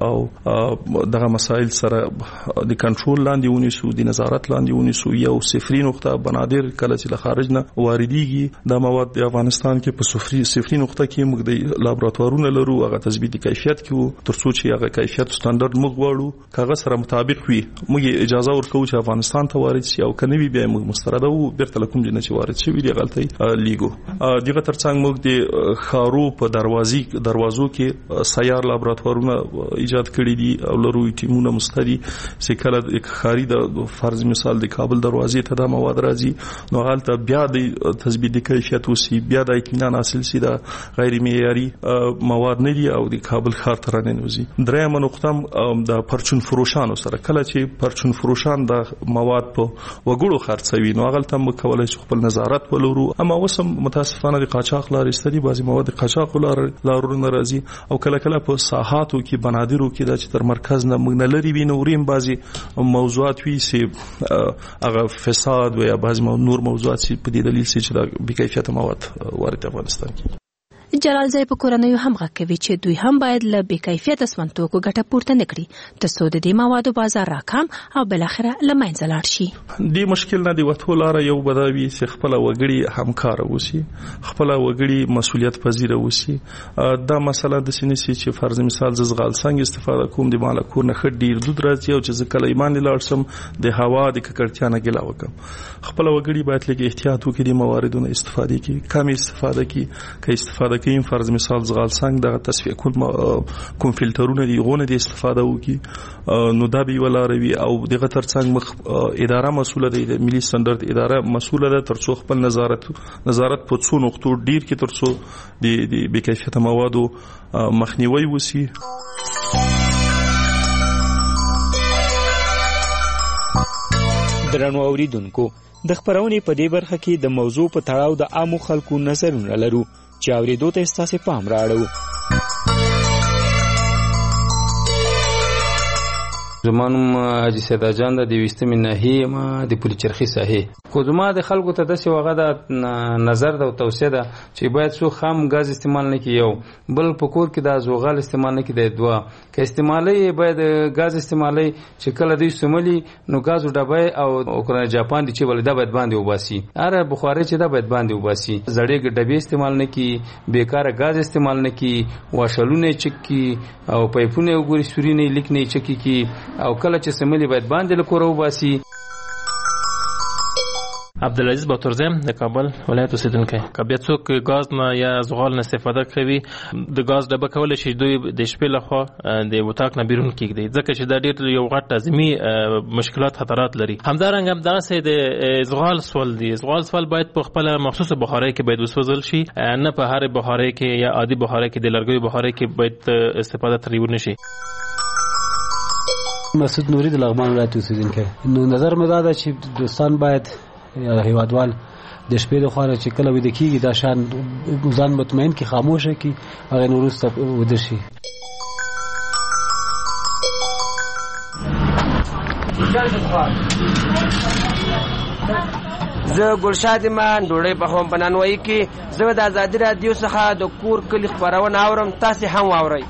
او دغه مسایل سره د کنټرول لاندې ونیسو د نظارت لاندې ونیسو یو صفري نقطه بنادر کله چې خارج واردېږي دا مواد د افغانستان کې په صفري نقطه کې موږ د لابراتوارونو لرو هغه تثبیت کیفیت کې ترڅو چې هغه کیفیت سټانډرډ موږ غواړو کاغه سره مطابق وي موږ اجازه ورکوو چې افغانستان ته وارد شي او کنه بیا موږ مسترده وو بیرته کوم جنه چې وارد شي دی غلطي لیګو دغه ترڅنګ موږ د خارو په دروازو کې سیار لابراتوارونه ایجاد کړي دي او لرو ټیمونه مستدي چې کله خاري د فرض مثال د کابل دروازې ته د مواد راځي نو غلطه بیا د تثبیت کیفیت وسی بیا د اطمینان حاصل سي د غیر معیاري مواد نه دي او د کابل ښار ته راننوزي درېمه نقطه د پرچون فروشانو سره کله چې پرچون فروشان د مواد په وګړو خرڅوي نو هغه هم کولای شي خپل نظارت ولرو اما وسم متاسفانه د قاچاق لارې ستدي بعضي مواد قاچاق لارو ناراضي او کله کله په ساحاتو کې بنادرو کې د چتر مرکز نه موږ لري وینو وریم بعضي موضوعات وی سي هغه فساد و یا بعضي نور موضوعات په دې دلیل چې د بکیفیت مواد وارد افغانستان کې جلال زای په کورنۍ هم غوښوي چې دوی هم باید له بکیفیت اسمنتوکو ګټه پورته نکړي ترڅو د دې موادو بازار راکم او بل اخره لمنځه لاړ شي دې مشکل نه دی وته لاره یو بدوي چې خپل وګړي همکار وسی خپل وګړي مسولیت پذیر وسی دا مسله د سینې چې فرض مثال زغال څنګه استفاده کوم د مال کور نه خډ ډیر دود راځي او چې ځکه ایمان لاړ سم د هوا د ککړتیا نه ګلا وکم خپل وګړي باید لږ احتیاط وکړي د مواردونو استفاده کې کم استفاده کې استفاده کې فرض مثال زغال څنګه د تصفیه کوم فلټرونه دی غونه د استفاده وکي نو دا به ولاروي او دغه ترڅنګ مخ اداره مسوله دی د ملي سټنډرډ اداره مسوله ده ترڅو خپل نظارت په څو نقطو ډیر کې ترڅو د بکیفیت موادو مخنیوي وسی درنو اوریدونکو د خبرونې په دې برخه کې د موضوع په تړاو د عامو خلکو نظرونه لرو چې اوریدو ته ستاسو پام راړو زمانم حاجی سیدا جان د 200 ناحیه ما د پولیچرخي ساحه خو زما د خلکو ته د سیوغه د نظر د توصیه ده چې باید سو خام غاز استعمال نه کیو بل په کور کې د زوغال استعمال نه کی د دوا کې استعمالي باید غاز استعمالي چې کله د سوملي نو غاز ډبای او اوکران جاپان دي چې ولدا باید باندې وباسي اره بخاري چې دا باید باندې وباسي زړې ډبې استعمال نه کی بیکاره غاز استعمال نه کی واشلونه چکی او پایپونه وګوري سوري نه لیک نه چکی کی او کله چې سملي باید باندې له کوره وباسي. عبدالعزیز باتورزی د کابل ولایت اوسیدونکی. که بیا څوک ګاز نه یا زغال نه استفاده کوي د ګاز ډبه کولی شي دوی د شپې لخوا د اتاق نه بیرون کیږدي ځکه چې دا ډېر یو غټ لازمي مشکلات خطرات لري. همدارنګه هم دغسې د زغال سوال دی. زغال سوال باید په خپله مخصوصه بخارۍ کې باید وسوځل شي، نه په هرې بخارۍ کې یا عادي بخارۍ کې د لرګیو بخارۍ کې باید استفاده ترې ونشي. مسعود نوري د لغمان ولایت اوسیدونکی. نو نظر مې دا ده چې دوستان باید یا هیوادوال د شپې د خوانه چې کله ویده کیږي دا شان ځان مطمئن کی خاموشه کی هغه نور وروسته وده شي. زه ګلشاد ایمان ډوډۍ پخوم په نانوایي کې. زه د ازادي رادیو څخه د کور کلي خپرونه اورم، تاسې هم واورئ.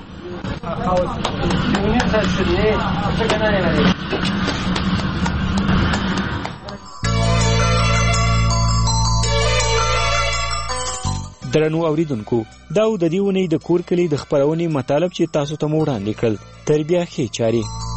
درنو اوریدونکو، دا د دې ونې د کور کلي د خپرونې مطالب چې تاسو ته مو وړاندې کړل. تر بیا ښې چارې.